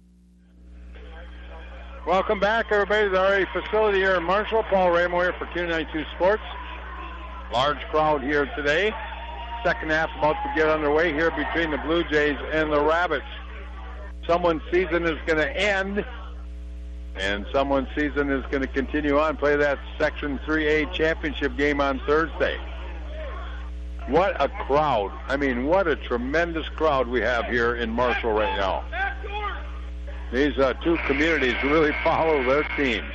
Welcome back, everybody, to the R A facility here in Marshall. Paul Ramo here for Q ninety-two Sports. Large crowd here today. Second half about to get underway here between the Blue Jays and the Rabbits. Someone's season is going to end, and someone's season is going to continue on, play that Section three A championship game on Thursday. What a crowd. I mean, what a tremendous crowd we have here in Marshall right now. These uh, two communities really follow their teams.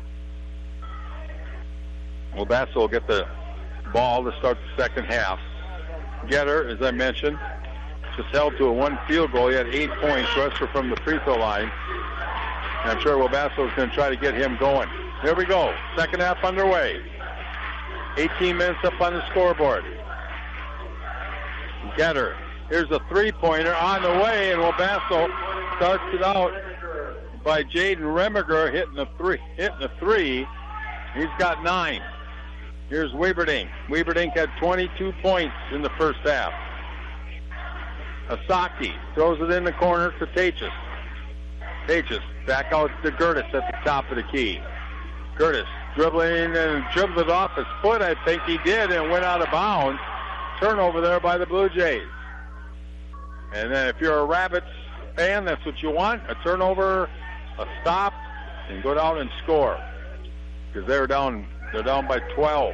Well, Bassel will get the ball to start the second half. Getter, as I mentioned, just held to a one field goal. He had eight points. Rest are from the free throw line. And I'm sure Wabasso is going to try to get him going. Here we go. Second half underway. eighteen minutes up on the scoreboard. Getter. Here's a three-pointer on the way, and Wabasso starts it out by Jaden Remiger hitting a three. Hitting a three. He's got nine. Here's Wieberding. Wieberding had twenty-two points in the first half. Asaki throws it in the corner to Tatchis. Tatchis back out to Gertis at the top of the key. Gertis dribbling and dribbled it off his foot, I think he did, and went out of bounds. Turnover there by the Blue Jays. And then if you're a Rabbits fan, that's what you want, a turnover, a stop, and go down and score. Because they're down They're down by twelve.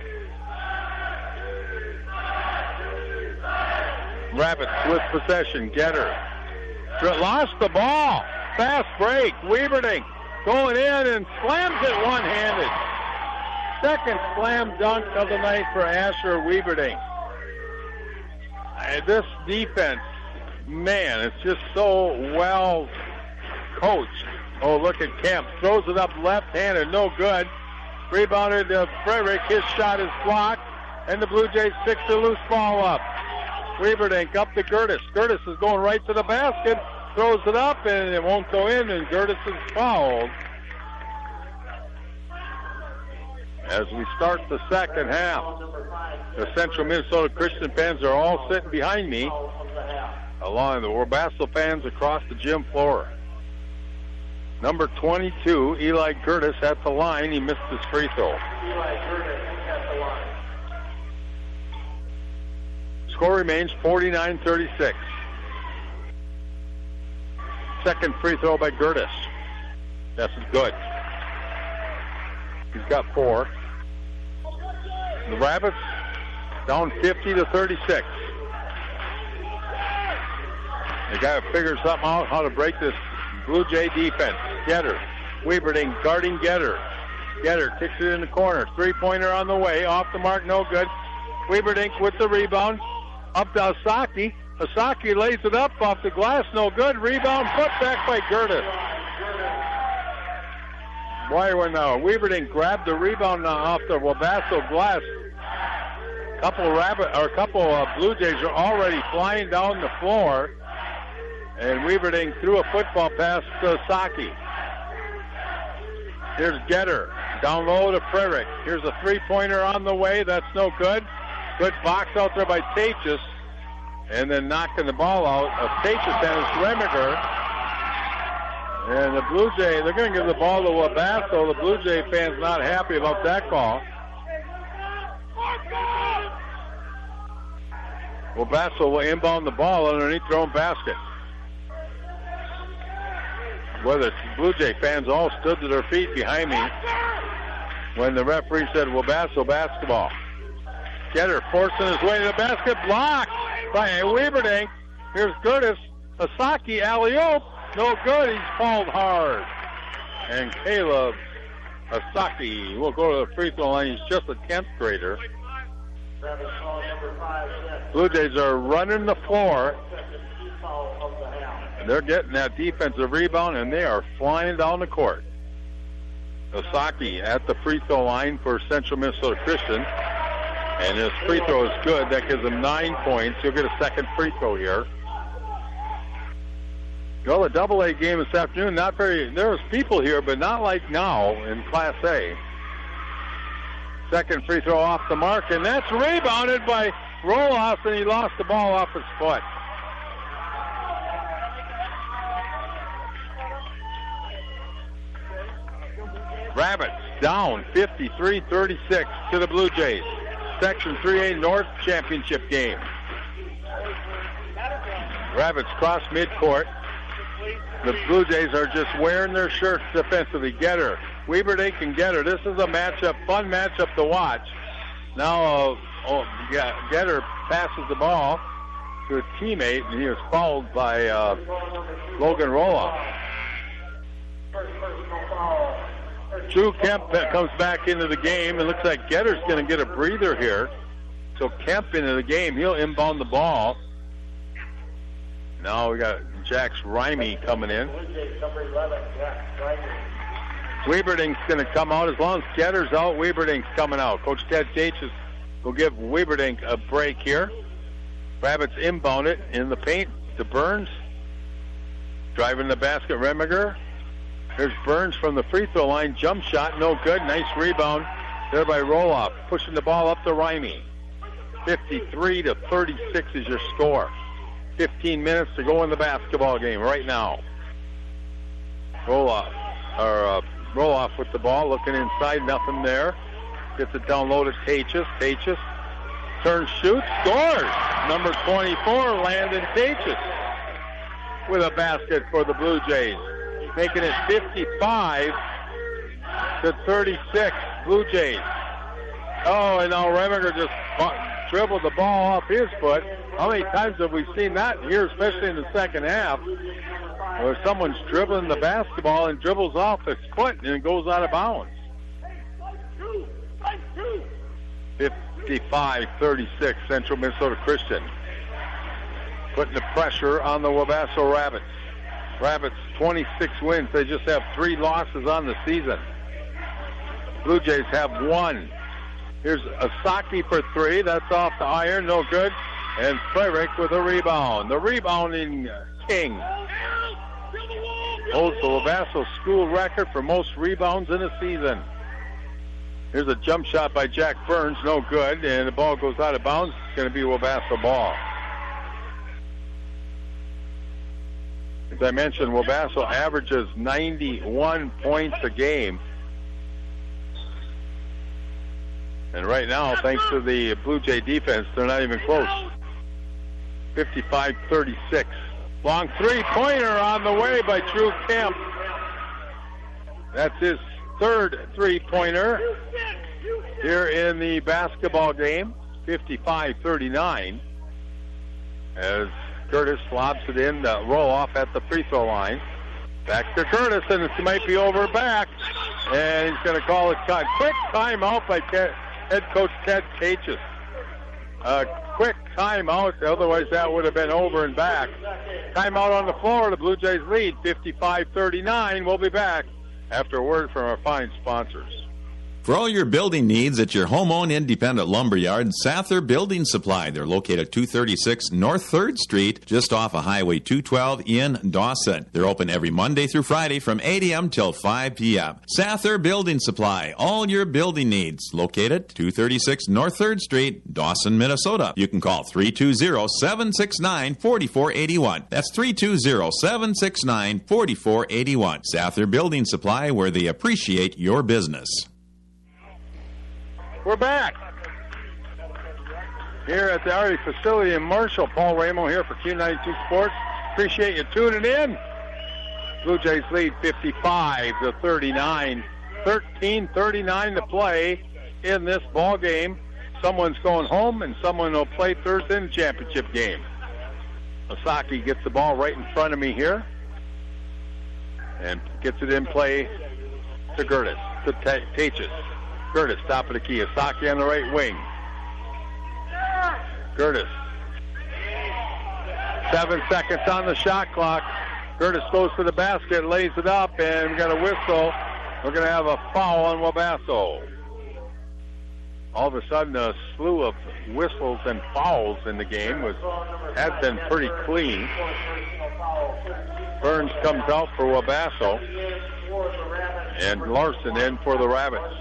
Rabbits with possession. Getter lost the ball. Fast break. Wieberding going in and slams it one-handed. Second slam dunk of the night for Asher Wieberding. Uh, this defense, man, it's just so well coached. Oh, look at Kemp. Throws it up left-handed. No good. Rebounded to Frederick. His shot is blocked, and the Blue Jays pick the loose ball up. Weaverdink up to Gertis. Gertis is going right to the basket, throws it up, and it won't go in, and Gertis is fouled. As we start the second half, the Central Minnesota Christian fans are all sitting behind me, along the Wabasco fans across the gym floor. Number twenty-two, Eli Gertis at the line. He missed his free throw. Eli Gertis at the line. Score remains forty-nine thirty-six. Second free throw by Gertis. That's good. He's got four. The Rabbits down fifty to thirty-six. They got to figure something out how to break this Blue Jay defense. Getter. Weaverding guarding Getter. Getter kicks it in the corner. Three-pointer on the way. Off the mark, no good. Weaverding with the rebound. Up to Asaki. Asaki lays it up off the glass, no good. Rebound, put back by Gertis. Boy, when uh, Weaverding grabbed the rebound off the Wabasco glass, couple rabbit or a couple uh, Blue Jays are already flying down the floor, and Weaverding threw a football pass to Asaki. Here's Getter, down low to Frederick. Here's a three-pointer on the way, that's no good. Good box out there by Tatchis, and then knocking the ball out of Tatchis and it's Remiger. And the Blue Jay, they're going to give the ball to Wabasco. The Blue Jay fans not happy about that call. Wabasco will inbound the ball underneath their own basket. Whether it's Blue Jay fans all stood to their feet behind me when the referee said Wabasco basketball. Getter forcing his way to the basket, blocked by Weaverding. Here's Gertis. Asaki alley-oop, no good. He's fouled hard. And Caleb Asaki will go to the free throw line. He's just a tenth grader. Blue Jays are running the floor. They're getting that defensive rebound, and they are flying down the court. Asaki at the free throw line for Central Minnesota Christian. And his free throw is good. That gives him nine points. He'll get a second free throw here. Well, the double A game this afternoon, not very, there's people here, but not like now in Class A. Second free throw off the mark, and that's rebounded by Roloff, and he lost the ball off his foot. Rabbits down fifty-three thirty-six to the Blue Jays. Section three A North Championship game. Rabbits cross midcourt. The Blue Jays are just wearing their shirts defensively. Getter, Weaverdink and Getter. This is a matchup, fun matchup to watch. Now, uh, oh, yeah, Getter passes the ball to a teammate, and he was fouled by uh, Logan Roloff. Drew Kemp comes back into the game. It looks like Getter's going to get a breather here. So Kemp into the game. He'll inbound the ball. Now we got Jax Rimey coming in. Weaverdink's going to come out. As long as Getter's out, Weaverdink's coming out. Coach Ted Tatchis will give Weaverdink a break here. Rabbits inbound it in the paint to Burns. Driving the basket, Remiger. There's Burns from the free throw line. Jump shot, no good. Nice rebound there by Roloff. Pushing the ball up to Rimey. fifty-three to thirty-six is your score. fifteen minutes to go in the basketball game right now. Roloff, or uh, Roloff with the ball, looking inside, nothing there. Gets it down low to Tatchis. Tatchis turns, shoots, scores. Number twenty-four, Landon Tatchis, with a basket for the Blue Jays. Making it fifty-five to thirty-six, Blue Jays. Oh, and now Remiger just dribbled the ball off his foot. How many times have we seen that here, especially in the second half, where someone's dribbling the basketball and dribbles off his foot and it goes out of bounds? fifty-five thirty-six, Central Minnesota Christian. Putting the pressure on the Wabasco Rabbits. Rabbits, twenty-six wins. They just have three losses on the season. Blue Jays have one. Here's Asaki for three. That's off the iron. No good. And Frederick with a rebound. The rebounding king holds the Wabasso school record for most rebounds in a season. Here's a jump shot by Jack Burns, no good, and the ball goes out of bounds. It's going to be a Wabasso ball. As I mentioned, Wabasso averages ninety-one points a game. And right now, thanks to the Blue Jay defense, they're not even close. fifty-five thirty-six. Long three-pointer on the way by Drew Kemp. That's his third three-pointer here in the basketball game. fifty-five thirty-nine. As Curtis lobs it in, the roll off at the free throw line. Back to Curtis, and it might be over back. And he's going to call it cut. Quick timeout by head coach Ted Taches. A quick timeout, otherwise that would have been over and back. Timeout on the floor, the Blue Jays lead fifty-five thirty-nine. We'll be back after a word from our fine sponsors. For all your building needs at your home-owned independent lumberyard, Sather Building Supply. They're located at two thirty-six North third Street, just off of Highway two twelve in Dawson. They're open every Monday through Friday from eight a.m. till five p.m. Sather Building Supply. All your building needs. Located two thirty-six North third Street, Dawson, Minnesota. You can call three two zero, seven six nine, four four eight one. That's three two zero, seven six nine, four four eight one. Sather Building Supply, where they appreciate your business. We're back here at the Arty facility in Marshall. Paul Ramo here for Q ninety-two Sports. Appreciate you tuning in. Blue Jays lead fifty-five to thirty-nine. thirteen thirty-nine to play in this ball game. Someone's going home and someone will play Thursday in the championship game. Osaki gets the ball right in front of me here and gets it in play to Gertis, to Taches. Gertis, top of the key. Osaki on the right wing. Gertis. Seven seconds on the shot clock. Gertis goes to the basket, lays it up, and we got a whistle. We're going to have a foul on Wabasso. All of a sudden, a slew of whistles and fouls in the game was had been pretty clean. Burns comes out for Wabasso, and Larson in for the Rabbits.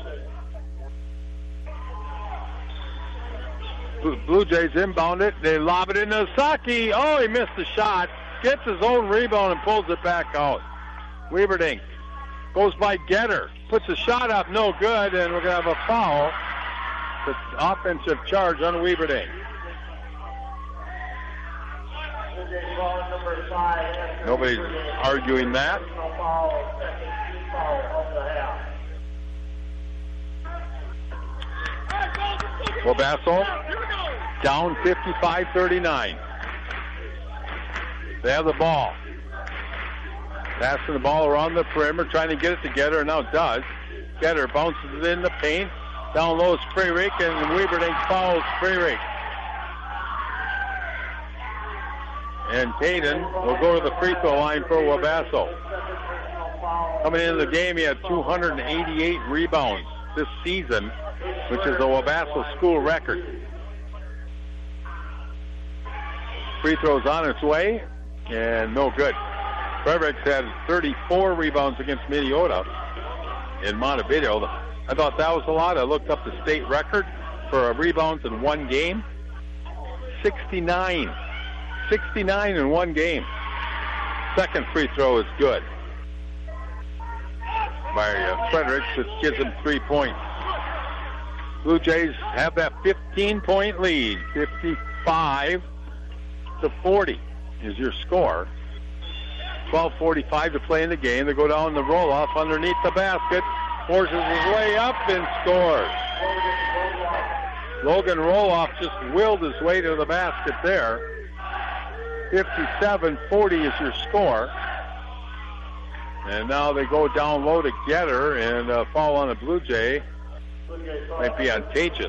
Blue Jays inbound it. They lob it into Osaki. Oh, he missed the shot. Gets his own rebound and pulls it back out. Weaverdink goes by Getter. Puts a shot up, no good, and we're going to have a foul. It's offensive charge on Weaverdink. Nobody's arguing that. Wabasso down fifty-five thirty-nine. They have the ball. Passing the ball around the perimeter, trying to get it together, and now it does. Getter bounces it in the paint. Down low is Freerick, and Weaverdink fouls Freerick. And Caden will go to the free throw line for Wabasso. Coming into the game, he had two hundred eighty-eight rebounds this season, which is a Wabasso school record. Free throw's on its way, and no good. Fredericks had thirty-four rebounds against Minnesota in Montevideo. I thought that was a lot. I looked up the state record for rebounds in one game. sixty-nine. sixty-nine in one game. Second free throw is good by uh, Fredericks. It gives him three points. Blue Jays have that fifteen-point lead. fifty-five to forty is your score. twelve forty-five to play in the game. They go down the roll-off underneath the basket. Forces his way up and scores. Logan Roloff just willed his way to the basket there. fifty-seven forty is your score. And now they go down low to Getter, and uh, fall on a Blue Jay. Might be on Taches.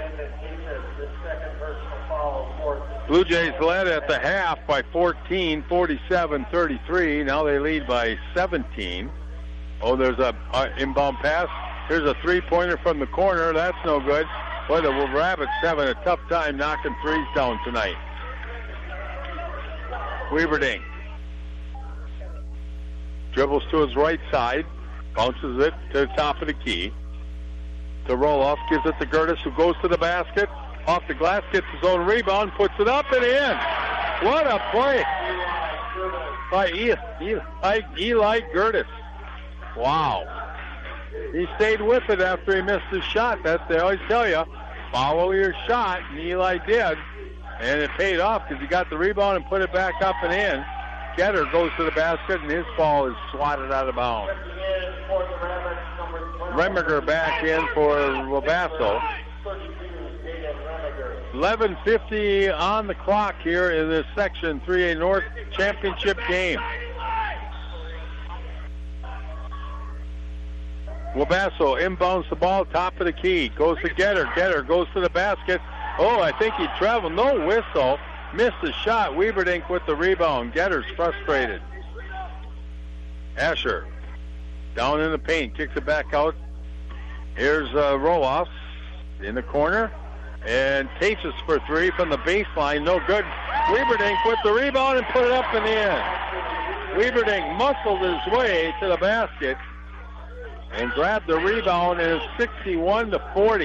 Blue Jays led at the half by fourteen, forty-seven thirty-three. Now they lead by seventeen. Oh, there's a uh, inbound pass. Here's a three-pointer from the corner. That's no good. Boy, the Rabbits having a tough time knocking threes down tonight. Weaverding dribbles to his right side, bounces it to the top of the key. To Roloff, gives it to Gertis, who goes to the basket. Off the glass, gets his own rebound, puts it up and in. What a play by Eli, Eli Gertis. Wow. He stayed with it after he missed his shot. That's, they always tell you, follow your shot, and Eli did. And it paid off because he got the rebound and put it back up and in. Getter goes to the basket, and his ball is swatted out of bounds. Remiger back in for Wabasso. eleven fifty on the clock here in this Section three A North Championship game. Wabasso inbounds the ball, top of the key. Goes to Getter. Getter goes to the basket. Oh, I think he traveled. No whistle. Missed the shot. Weaverdink with the rebound. Getter's frustrated. Asher down in the paint. Kicks it back out. Here's uh, Roloff in the corner. And Tatus for three from the baseline. No good. Weaverdink with the rebound and put it up and in. Weaverdink muscled his way to the basket and grabbed the rebound, and it's sixty-one to forty.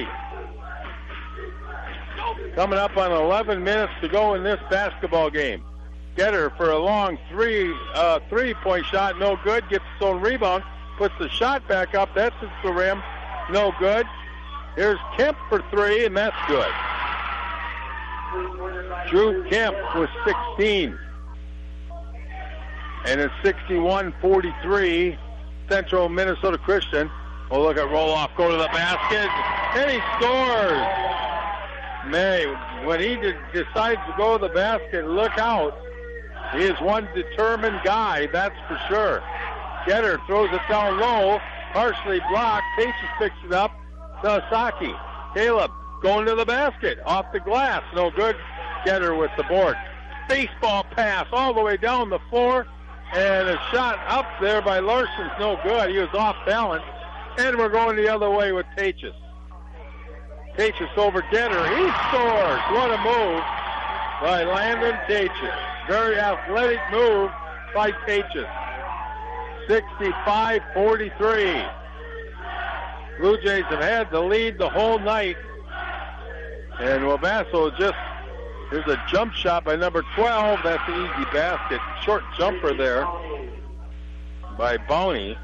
Coming up on eleven minutes to go in this basketball game. Getter for a long three, uh, three-point shot, no good. Gets his own rebound, puts the shot back up. That's hits the rim, no good. Here's Kemp for three, and that's good. Drew Kemp with sixteen. And it's sixty-one forty-three. Central Minnesota Christian. We'll look at Roloff, go to the basket, and he scores. May, when he de- decides to go to the basket, look out. He is one determined guy, that's for sure. Getter throws it down low, partially blocked. Paces picks it up. Sasaki. Caleb going to the basket, off the glass, no good. Getter with the board. Baseball pass all the way down the floor. And a shot up there by Larson's no good. He was off balance. And we're going the other way with Tatus. Tatus over Getter. He scores. What a move by Landon Tatus. Very athletic move by Tatus. sixty-five forty-three. Blue Jays have had the lead the whole night. And Wabasso just... Here's a jump shot by number twelve. That's an easy basket. Short jumper there by Bowney.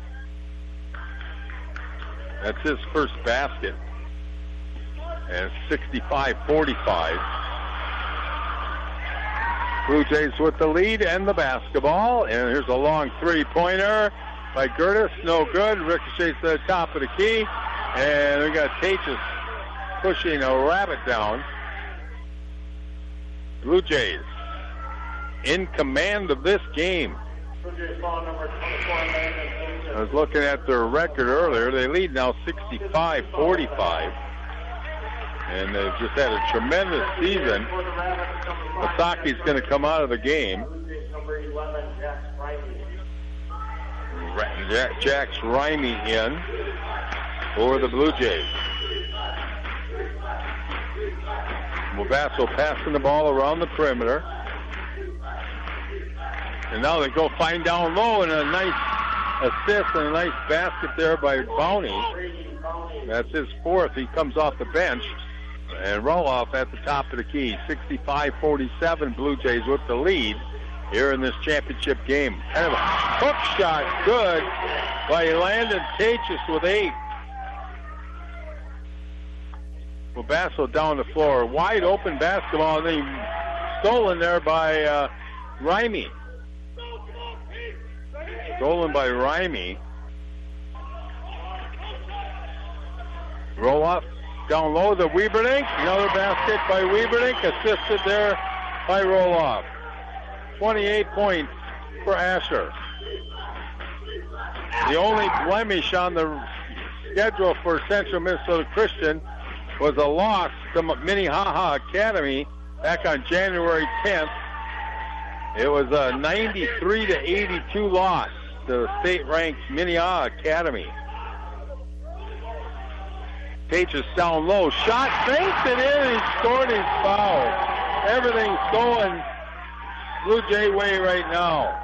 That's his first basket. And it's sixty-five forty-five. Blue Jays with the lead and the basketball. And here's a long three-pointer by Gertis. No good. Ricochets to the top of the key. And we got Tatus pushing a rabbit down. Blue Jays in command of this game. I was looking at their record earlier. They lead now sixty-five forty-five. And they've just had a tremendous season. Masaki's going to come out of the game. Jax Rimey in for the Blue Jays. Wabasso passing the ball around the perimeter. And now they go find down low, and a nice assist and a nice basket there by Bowney. That's his fourth. He comes off the bench. And Roloff at the top of the key. sixty-five forty-seven, Blue Jays with the lead here in this championship game. Kind of a hook shot, good by Landon Tatus with eight. Wabasso down the floor. Wide open basketball, and then stolen there by uh, Rimey. Stolen by Rimey. Roloff down low to Weaverdink. Another basket by Weaverdink, assisted there by Roloff. twenty-eight points for Asher. The only blemish on the schedule for Central Minnesota Christian was a loss to Minnehaha Academy back on January tenth. It was a ninety-three to eighty-two loss to the state-ranked Minnehaha Academy. Tatus down low, shot, faked it in, he scored his foul. Everything's going Blue Jay way right now.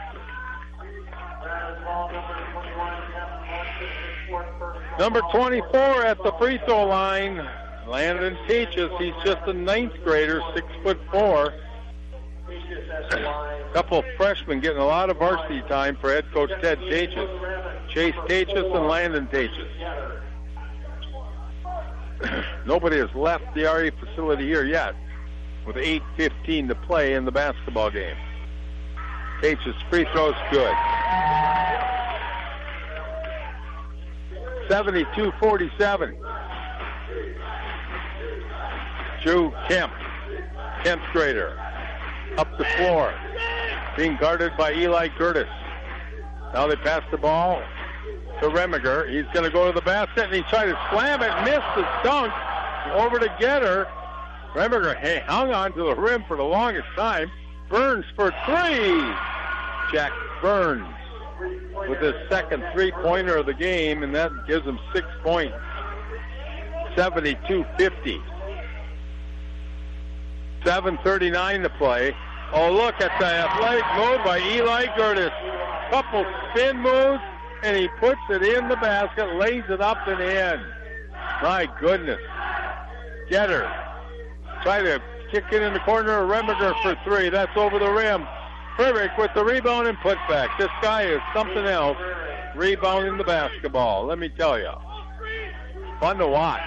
Number twenty-four at the free throw line, Landon Teaches. He's just a ninth grader, six foot four. A couple of freshmen getting a lot of varsity time for head coach Ted Teaches. Chase Teaches and Landon Teaches. Nobody has left the R E facility here yet, with eight fifteen to play in the basketball game. Teaches free throw's good. seventy-two forty-seven. Drew Kemp, tenth grader, up the floor, being guarded by Eli Curtis. Now they pass the ball to Remiger. He's going to go to the basket, and he tried to slam it, missed the dunk, over to Getter. Remiger hey, hung on to the rim for the longest time. Burns for three. Jack Burns with his second three-pointer of the game, and that gives him six points. seventy-two fifty. seven thirty-nine to play. Oh, look at the athletic move by Eli Curtis. Couple spin moves, and he puts it in the basket, lays it up and in. My goodness. Getter. Try to kick it in the corner of Remiger for three. That's over the rim. Frederick with the rebound and putback. This guy is something else, rebounding the basketball. Let me tell you. Fun to watch.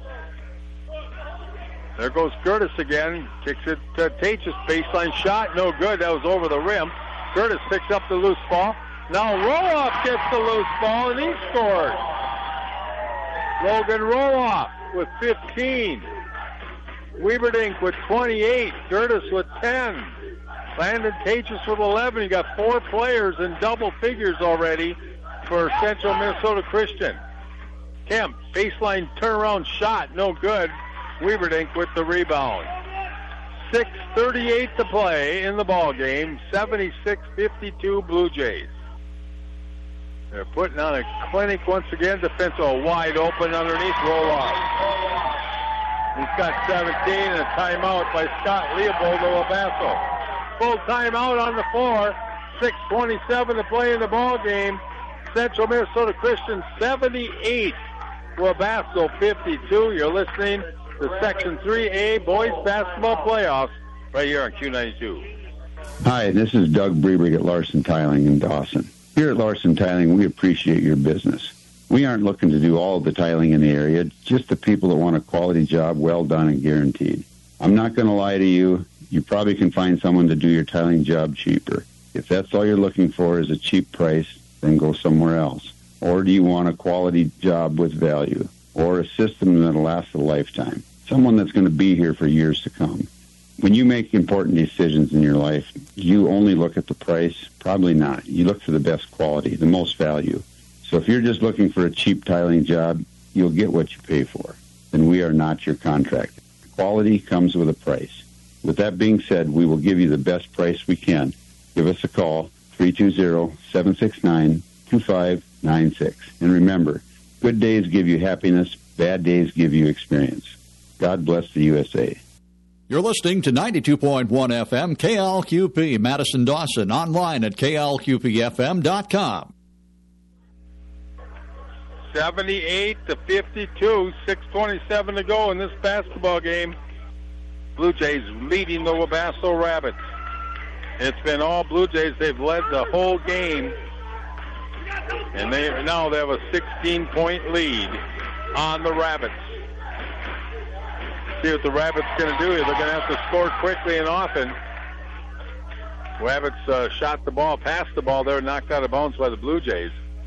There goes Curtis again. Kicks it to Tatus. Baseline shot. No good. That was over the rim. Curtis picks up the loose ball. Now Roloff gets the loose ball, and he scores. Logan Roloff with fifteen. Weaverdink with twenty-eight. Curtis with ten. Landon Tatus with eleven. You got four players in double figures already for Central Minnesota Christian. Kemp, baseline turnaround shot. No good. Weaverdink with the rebound. six thirty-eight to play in the ball game. seventy-six fifty-two Blue Jays. They're putting on a clinic once again. Defense all wide open underneath. Roll off. He's got seventeen and a timeout by Scott Leopold of Wabasso. Full timeout on the floor. six twenty-seven to play in the ball game. Central Minnesota Christian seventy-eight. Wabasso fifty-two. You're listening to Section three A Boys Basketball Playoffs right here on Q ninety-two. Hi, this is Doug Brebrick at Larson Tiling in Dawson. Here at Larson Tiling, we appreciate your business. We aren't looking to do all of the tiling in the area, just the people that want a quality job well done and guaranteed. I'm not going to lie to you. You probably can find someone to do your tiling job cheaper. If that's all you're looking for is a cheap price, then go somewhere else. Or do you want a quality job with value? Or a system that'll last a lifetime? Someone that's going to be here for years to come. When you make important decisions in your life, you only look at the price? Probably not. You look for the best quality, the most value. So if you're just looking for a cheap tiling job, you'll get what you pay for. Then we are not your contractor. Quality comes with a price. With that being said, we will give you the best price we can. Give us a call, three two zero, seven six nine, two five nine six. And remember, good days give you happiness, bad days give you experience. God bless the U S A. You're listening to ninety-two point one F M, K L Q P, Madison Dawson, online at K L Q P F M dot com. seventy-eight to fifty-two, six twenty-seven to go in this basketball game. Blue Jays leading the Wabasso Rabbits. It's been all Blue Jays. They've led the whole game. And they now they have a sixteen-point lead on the Rabbits. See what the Rabbits going to do here. They're going to have to score quickly and often. Rabbits uh, shot the ball, passed the ball there, knocked out of bounds by the Blue Jays.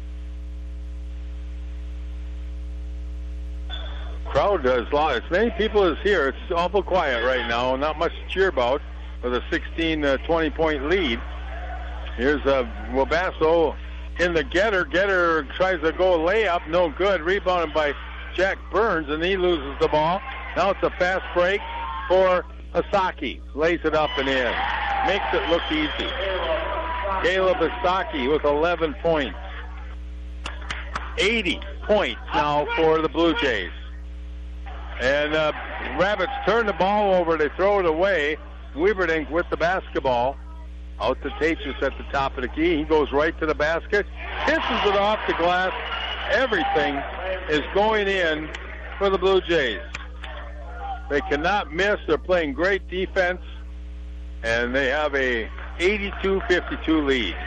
Crowd as long as many people as here. It's awful quiet right now. Not much to cheer about with a sixteen twenty point lead. Here's uh, Wabasso in the Getter. Getter tries to go layup, no good. Rebounded by Jack Burns, and he loses the ball. Now it's a fast break for Asaki. Lays it up and in. Makes it look easy. Caleb Asaki with eleven points. eighty points now for the Blue Jays. And uh, Rabbits turn the ball over. They throw it away. Weaverdink with the basketball. Out to Tatris at the top of the key. He goes right to the basket. Pisses it off the glass. Everything is going in for the Blue Jays. They cannot miss. They're playing great defense. And they have a eighty-two fifty-two lead.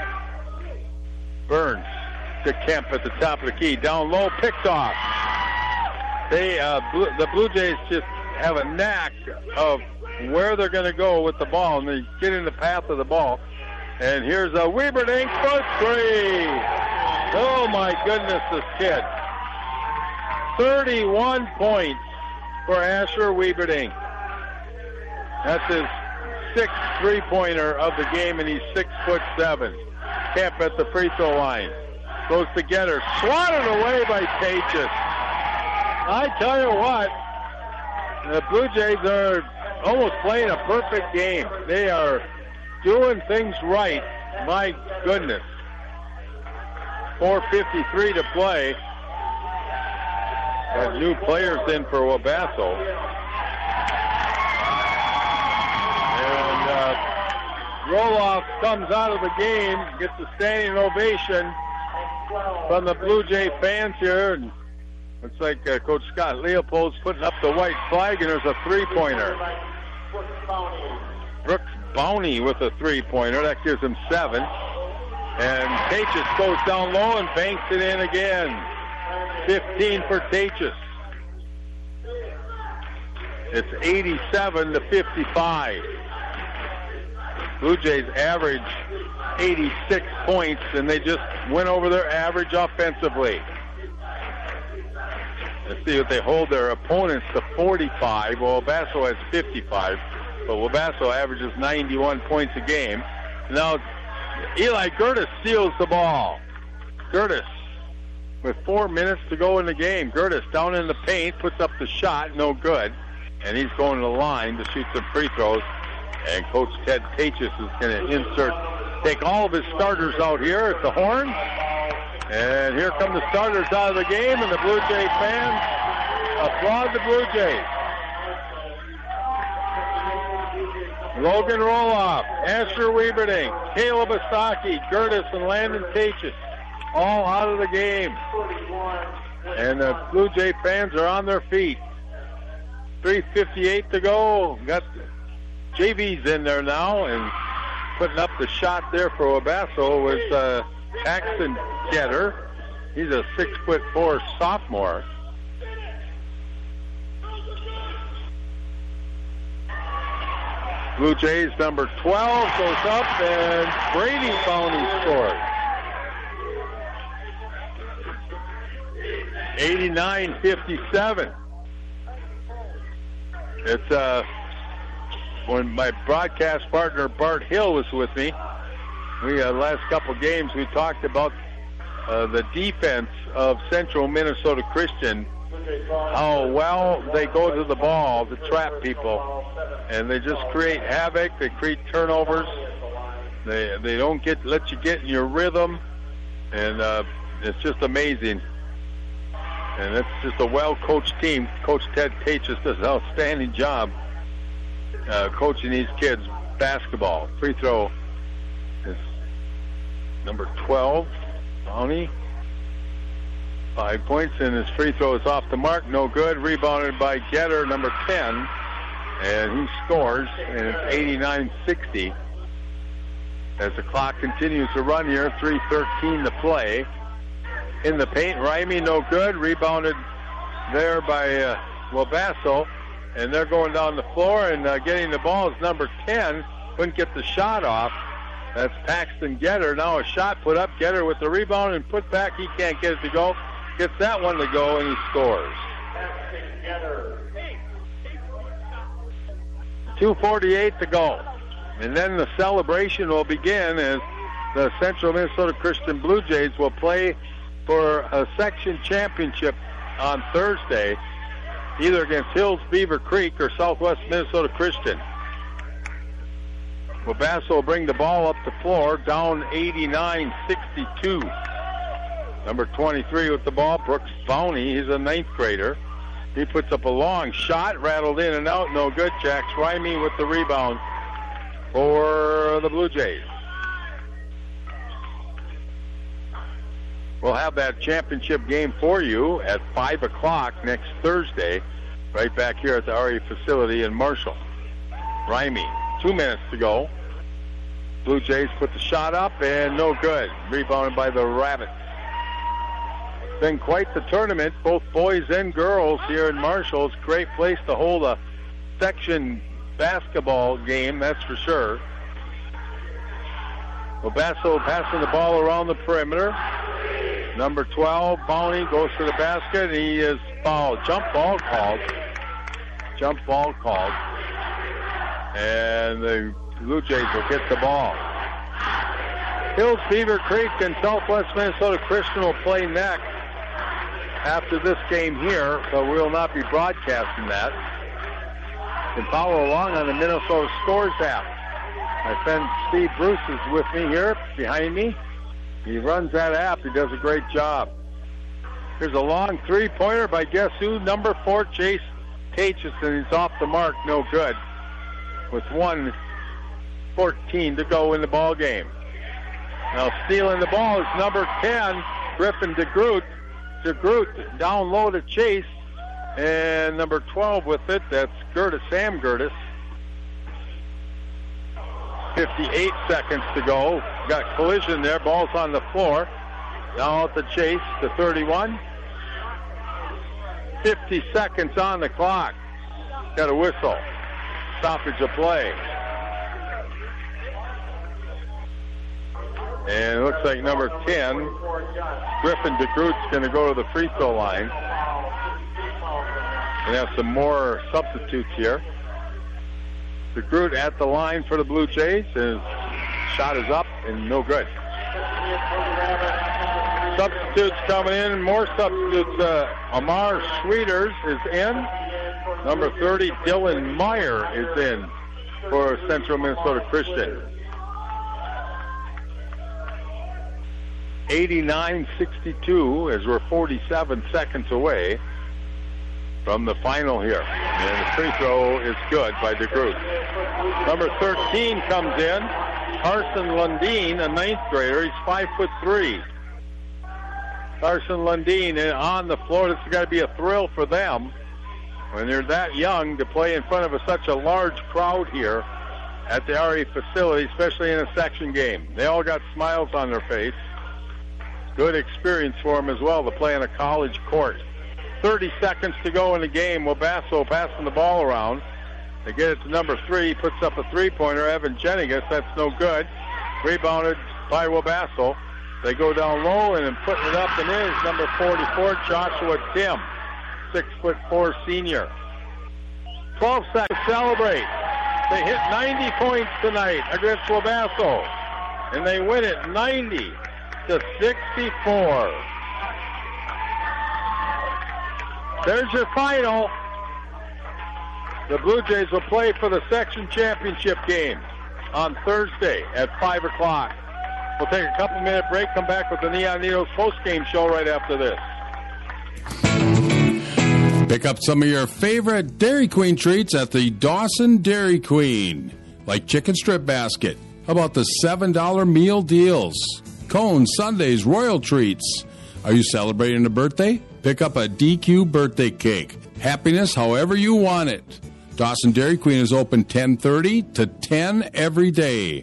Burns to Kemp at the top of the key. Down low, picked off. They, uh, Blue, the Blue Jays just have a knack of where they're going to go with the ball, and they get in the path of the ball. And here's a Wieberding for three. Oh, my goodness, this kid. thirty-one points for Asher Wieberding. That's his sixth three-pointer of the game, and he's six foot seven. Kemp at the free throw line. Goes to Getter. Swatted away by Tatris. I tell you what, the Blue Jays are almost playing a perfect game. They are doing things right. My goodness. four fifty-three to play. Got new players in for Wabasso. And uh, Roloff comes out of the game, gets a standing ovation from the Blue Jay fans here. And looks like uh, Coach Scott Leopold's putting up the white flag, and there's a three-pointer. Brooks Bowney with a three-pointer. That gives him seven. And Tatris goes down low and banks it in again. fifteen for Tatris. It's eighty-seven to fifty-five. Blue Jays average eighty-six points, and they just went over their average offensively. Let's see what they hold their opponents to forty-five. Well, Wabasso has fifty-five, but Wabasso averages ninety-one points a game. Now, Eli Gertis steals the ball. Gertis, with four minutes to go in the game. Gertis down in the paint, puts up the shot, no good. And he's going to the line to shoot some free throws. And Coach Ted Tatris is going to insert, take all of his starters out here at the horn. And here come the starters out of the game, and the Blue Jay fans applaud the Blue Jays. Logan Roloff, Asher Wieberding, Caleb Asaki, Gertis, and Landon Tatris all out of the game. And the Blue Jay fans are on their feet. three fifty-eight to go. Got J V's in there now, and putting up the shot there for Wabasso was uh, Paxton Getter. He's a six foot four sophomore. Blue Jays number twelve goes up, and Brady Bowney scores. eighty-nine fifty-seven. It's uh, when my broadcast partner Bart Hill was with me. We uh, last couple games we talked about uh, the defense of Central Minnesota Christian, how well they go to the ball to trap people, and they just create havoc. They create turnovers. They they don't get let you get in your rhythm, and uh, it's just amazing. And it's just a well-coached team. Coach Ted Tatris does an outstanding job uh, coaching these kids basketball. Free throw is number twelve, Bowney. Five points, and his free throw is off the mark. No good. Rebounded by Getter, number ten. And he scores, and it's eighty-nine sixty. As the clock continues to run here, three thirteen to play. In the paint, Raimi, no good. Rebounded there by uh, Wabasso. And they're going down the floor, and uh, getting the ball is number ten. Couldn't get the shot off. That's Paxton Getter. Now a shot put up. Getter with the rebound and put back. He can't get it to go. Gets that one to go, and he scores. two forty-eight to go. And then the celebration will begin as the Central Minnesota Christian Blue Jays will play for a section championship on Thursday, either against Hills Beaver Creek or Southwest Minnesota Christian. Wabasso will bring the ball up the floor, down eighty-nine sixty-two. Number twenty-three with the ball, Brooks Bowney. He's a ninth grader. He puts up a long shot, rattled in and out, no good. Jax Raimi with the rebound. for the Blue Jays. We'll have that championship game for you at five o'clock next Thursday, right back here at the R E facility in Marshall. Rimey, two minutes to go. Blue Jays put the shot up, and no good. Rebounded by the Rabbits. Been quite the tournament, both boys and girls here in Marshall. It's a great place to hold a section basketball game, that's for sure. Wabasso passing the ball around the perimeter. Number twelve, Bowney, goes to the basket, and he is fouled. Jump ball called. Jump ball called. And the Blue Jays will get the ball. Hills Beaver Creek and Southwest Minnesota Christian will play next after this game here, but we will not be broadcasting that. You can follow along on the Minnesota Scores app. My friend Steve Bruce is with me here, behind me. He runs that app. He does a great job. Here's a long three-pointer by guess who? Number four, Chase Taitchison. He's off the mark, no good. With one fourteen to go in the ball game. Now stealing the ball is number ten, Griffin DeGroot. DeGroot down low to Chase. And number twelve with it, that's Gertis, Sam Gertis. fifty-eight seconds to go. Got collision there. Ball's on the floor. Now at the Chase to thirty-one. fifty seconds on the clock. Got a whistle. Stoppage of play. And it looks like number ten, Griffin DeGroot's going to go to the free throw line. We have some more substitutes here. DeGroot at the line for the Blue Jays. His shot is up and no good. Substitutes coming in. More substitutes. Uh, Amar Schwieters is in. Number thirty, Dylan Meyer is in for Central Minnesota Christian. eighty-nine sixty-two as we're forty-seven seconds away from the final here. And the free throw is good by DeGroot. Number thirteen comes in. Carson Lundeen, a ninth grader. He's five foot three. Carson Lundeen on the floor. This has got to be a thrill for them when they're that young to play in front of a, such a large crowd here at the R E facility, especially in a section game. They all got smiles on their face. Good experience for them as well to play on a college court. thirty seconds to go in the game. Wabasso passing the ball around. They get it to number three. He puts up a three-pointer. Evan Jenigas. That's no good. Rebounded by Wabasso. They go down low and then putting it up and in is number forty-four, Joshua Tim. Six foot four senior. twelve seconds to celebrate. They hit ninety points tonight against Wabasso. And they win it ninety to sixty-four. There's your final. The Blue Jays will play for the section championship game on Thursday at five o'clock. We'll take a couple minute break, come back with the Neon Needles post-game show right after this. Pick up some of your favorite Dairy Queen treats at the Dawson Dairy Queen, like chicken strip basket. How about the seven dollar meal deals? Cones, sundaes, royal treats. Are you celebrating a birthday? Pick up a D Q birthday cake. Happiness however you want it. Dawson Dairy Queen is open ten thirty to ten every day.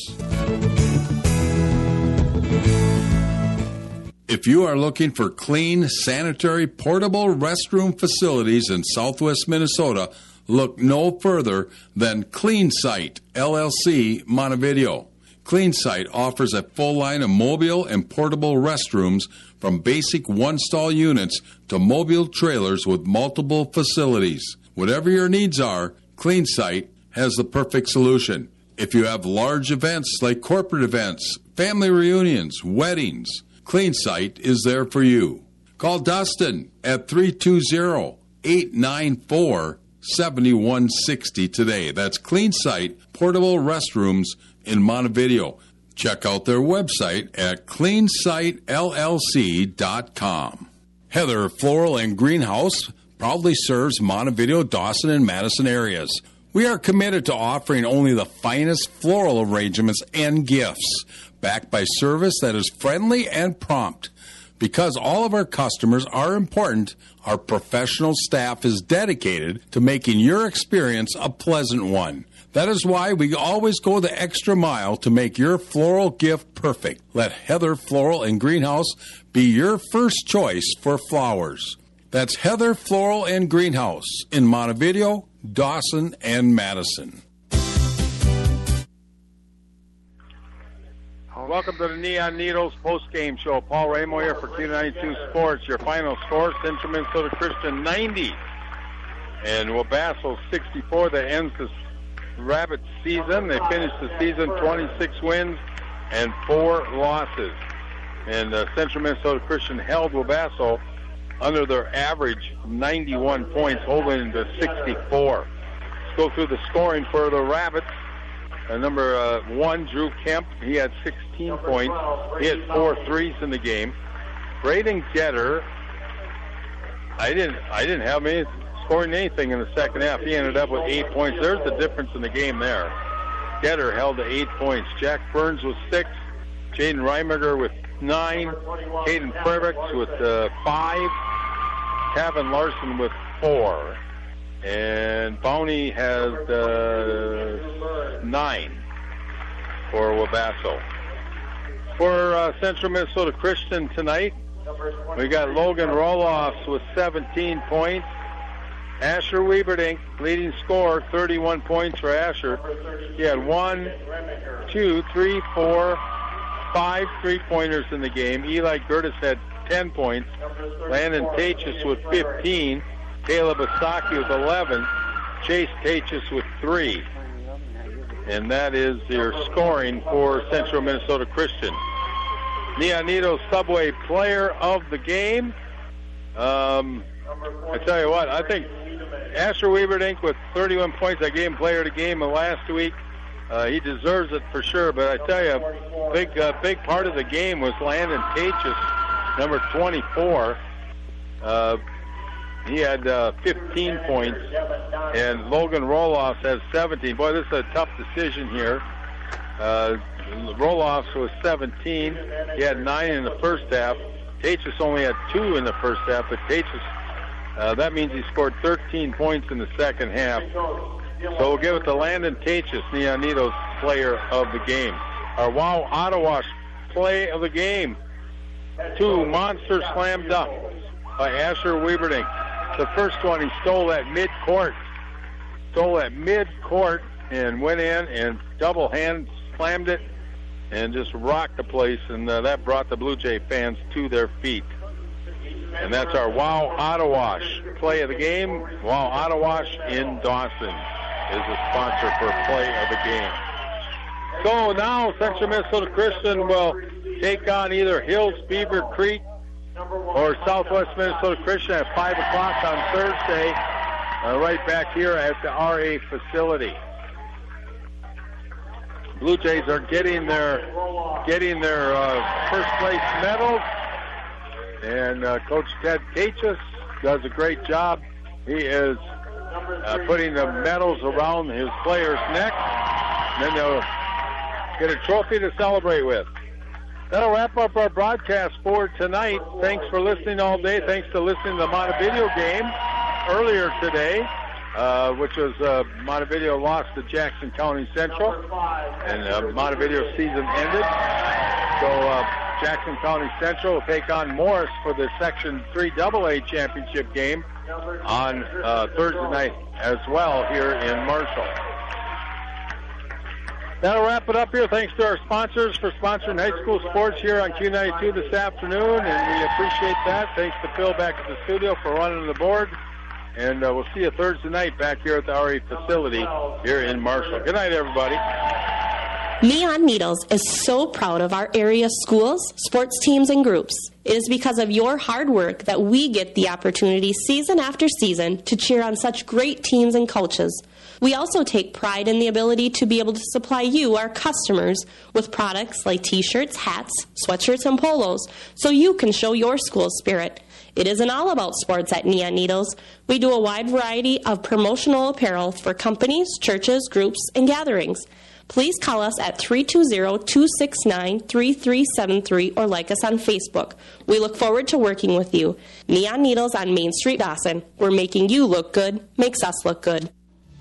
If you are looking for clean, sanitary, portable restroom facilities in Southwest Minnesota, look no further than Clean Site, L L C, Montevideo. Clean Site offers a full line of mobile and portable restrooms from basic one-stall units to mobile trailers with multiple facilities. Whatever your needs are, Clean Site has the perfect solution. If you have large events like corporate events, family reunions, weddings, Clean Site is there for you. Call Dustin at three two zero, eight nine four, seven one six zero today. That's Clean Site Portable Restrooms in Montevideo. Check out their website at clean site L L C dot com. Heather Floral and Greenhouse proudly serves Montevideo, Dawson, and Madison areas. We are committed to offering only the finest floral arrangements and gifts, backed by service that is friendly and prompt. Because all of our customers are important, our professional staff is dedicated to making your experience a pleasant one. That is why we always go the extra mile to make your floral gift perfect. Let Heather Floral and Greenhouse be your first choice for flowers. That's Heather Floral and Greenhouse in Montevideo, Dawson, and Madison. Welcome to the Neon Needles post-game show. Paul Ramo here for Q ninety-two Sports. Your final score, Central Minnesota Christian ninety and Wabasso sixty-four. That ends the Rabbit season. They finished the season twenty-six wins and four losses. And uh, Central Minnesota Christian held Wabasso under their average ninety-one points, holding to sixty-four. Let's go through the scoring for the Rabbits. Uh, number uh, one, Drew Kemp, he had sixteen points. He had four threes in the game. Braden Getter, I didn't, I didn't have him scoring anything in the second half. He ended up with eight points. There's the difference in the game there. Getter held to eight points. Jack Burns with six. Jaden Reimerger with nine. Caden Frericks with uh, five. Kevin Larson with four. And Bowney has uh, nine for Wabasso. For uh, Central Minnesota Christian tonight, we got Logan Roloffs with seventeen points. Asher Wieberdink, leading scorer, thirty-one points for Asher. He had one, two, three, four, five three-pointers in the game. Eli Gertis had ten points. Landon Tachis with fifteen. Caleb Asaki with eleven, Chase Tachis with three. And that is your scoring for Central Minnesota Christian. Neonito Subway player of the game. Um, I tell you what, I think Asher Wieberdink with thirty-one points, I gave him player of the game last week. Uh, he deserves it for sure, but I tell you, big, uh, big part of the game was Landon Tachis, number twenty-four. Uh, He had uh, fifteen points, and Logan Roloffs has seventeen. Boy, this is a tough decision here. Uh, Roloffs was seventeen. He had nine in the first half. Tachis only had two in the first half, but Tachis, uh, that means he scored thirteen points in the second half. So we'll give it to Landon Tachis, Neonito's player of the game. Our Wow Ottawa play of the game. Two monster slam dunks by Asher Wieberdink. The first one, he stole at mid-court. Stole at mid-court and went in and double hand slammed it and just rocked the place, and uh, that brought the Blue Jay fans to their feet. And that's our Wow Ottawash play of the game. Wow Ottawash in Dawson is the sponsor for play of the game. So now Central Minnesota Christian will take on either Hills Beaver Creek or Southwest Minnesota Christian at five o'clock on Thursday, uh, right back here at the R A facility. Blue Jays are getting their getting their uh, first place medals, and uh, Coach Ted Tachis does a great job. He is uh, putting the medals around his players' neck, and then they'll get a trophy to celebrate with. That'll wrap up our broadcast for tonight. Thanks for listening all day. Thanks for listening to the Montevideo game earlier today, uh, which was uh, Montevideo lost to Jackson County Central, and uh, Montevideo season ended. So uh, Jackson County Central will take on Morris for the Section three double A championship game on uh, Thursday night as well here in Marshall. That'll wrap it up here. Thanks to our sponsors for sponsoring high school sports here on Q ninety-two this afternoon, and we appreciate that. Thanks to Phil back at the studio for running the board, and uh, we'll see you Thursday night back here at the R A facility here in Marshall. Good night, everybody. Neon Needles is so proud of our area schools, sports teams, and groups. It is because of your hard work that we get the opportunity season after season to cheer on such great teams and coaches. We also take pride in the ability to be able to supply you, our customers, with products like t-shirts, hats, sweatshirts, and polos, so you can show your school's spirit. It isn't all about sports at Neon Needles. We do a wide variety of promotional apparel for companies, churches, groups, and gatherings. Please call us at three two zero, two six nine, three three seven three or like us on Facebook. We look forward to working with you. Neon Needles on Main Street, Dawson. We're making you look good, makes us look good.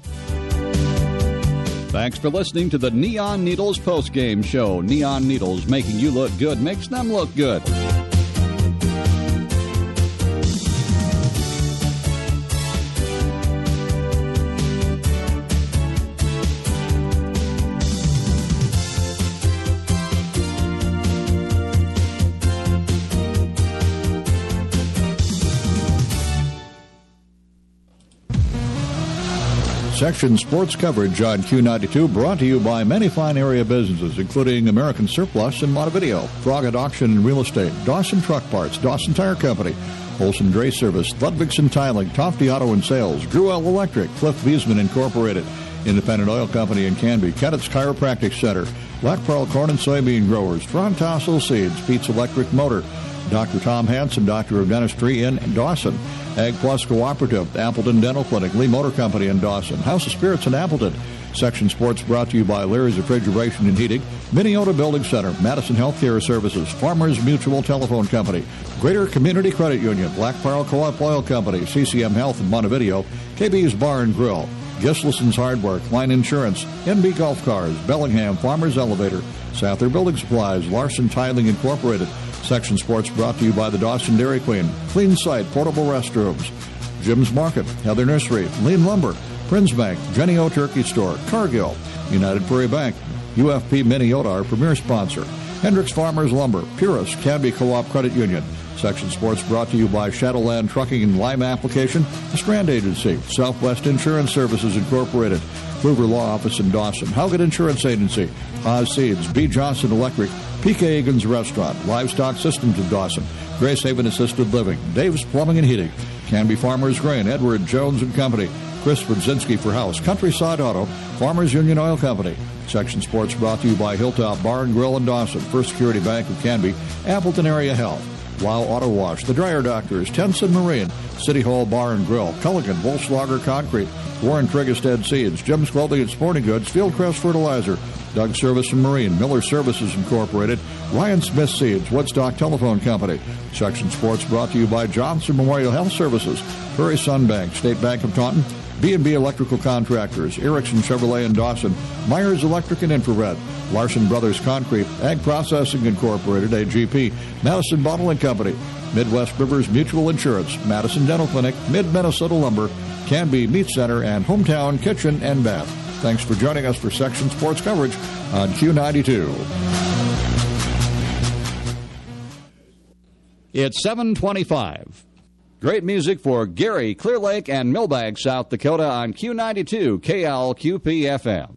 Thanks for listening to the Neon Needles postgame show. Neon Needles, making you look good, makes them look good. Section Sports coverage on Q ninety-two brought to you by many fine area businesses, including American Surplus in Montevideo, Froggatt Auction and Real Estate, Dawson Truck Parts, Dawson Tire Company, Olson Dray Service, Ludvigson Tiling, Tofty Auto and Sales, Gruel Electric, Cliff Wiesman Incorporated, Independent Oil Company in Canby, Kennett's Chiropractic Center, Black Pearl Corn and Soybean Growers, Tron Tossel Seeds, Pete's Electric Motor, Doctor Tom Hansen, Doctor of Dentistry in Dawson, Ag Plus Cooperative, Appleton Dental Clinic, Lee Motor Company in Dawson, House of Spirits in Appleton. Section Sports brought to you by Larry's Refrigeration and Heating, Minneota Building Center, Madison Healthcare Services, Farmers Mutual Telephone Company, Greater Community Credit Union, Black Pearl Co-op Oil Company, C C M Health in Montevideo, K B's Bar and Grill, Gislison's Hardware, Klein Insurance, N B Golf Cars, Bellingham Farmers Elevator, Sather Building Supplies, Larson Tiling Incorporated. Section Sports brought to you by the Dawson Dairy Queen, Clean Site, Portable Restrooms, Jim's Market, Heather Nursery, Lean Lumber, Prince Bank, Jenny O Turkey Store, Cargill, United Prairie Bank, U F P Minneota, our premier sponsor, Hendricks Farmers Lumber, Purist, Canby Co-op Credit Union. Section Sports brought to you by Shadowland Trucking and Lime Application, the Strand Agency, Southwest Insurance Services Incorporated, Kluger Law Office in Dawson, Hauget Insurance Agency, Haas Seeds, B. Johnson Electric, P K Egan's Restaurant, Livestock Systems of Dawson, Grace Haven Assisted Living, Dave's Plumbing and Heating, Canby Farmers Grain, Edward Jones and Company, Chris Budzinski for House, Countryside Auto, Farmers Union Oil Company. Section Sports brought to you by Hilltop Bar and Grill in Dawson, First Security Bank of Canby, Appleton Area Health, Wow Auto Wash, The Dryer Doctors, Tenson Marine, City Hall Bar and Grill, Culligan, Volkswagen Concrete, Warren Triggerstead Seeds, Jim's Clothing and Sporting Goods, Fieldcrest Fertilizer, Doug Service and Marine, Miller Services Incorporated, Ryan Smith Seeds, Woodstock Telephone Company. Section Sports brought to you by Johnson Memorial Health Services, Prairie Sun Bank, State Bank of Taunton, B and B Electrical Contractors, Erickson Chevrolet in Dawson, Myers Electric and Infrared, Larson Brothers Concrete, Ag Processing Incorporated, A G P, Madison Bottling Company, Midwest Rivers Mutual Insurance, Madison Dental Clinic, Mid-Minnesota Lumber, Canby Meat Center, and Hometown Kitchen and Bath. Thanks for joining us for Section Sports coverage on Q ninety-two. It's seven twenty-five. Great music for Gary, Clear Lake, and Millbank, South Dakota on Q ninety-two K L Q P F M.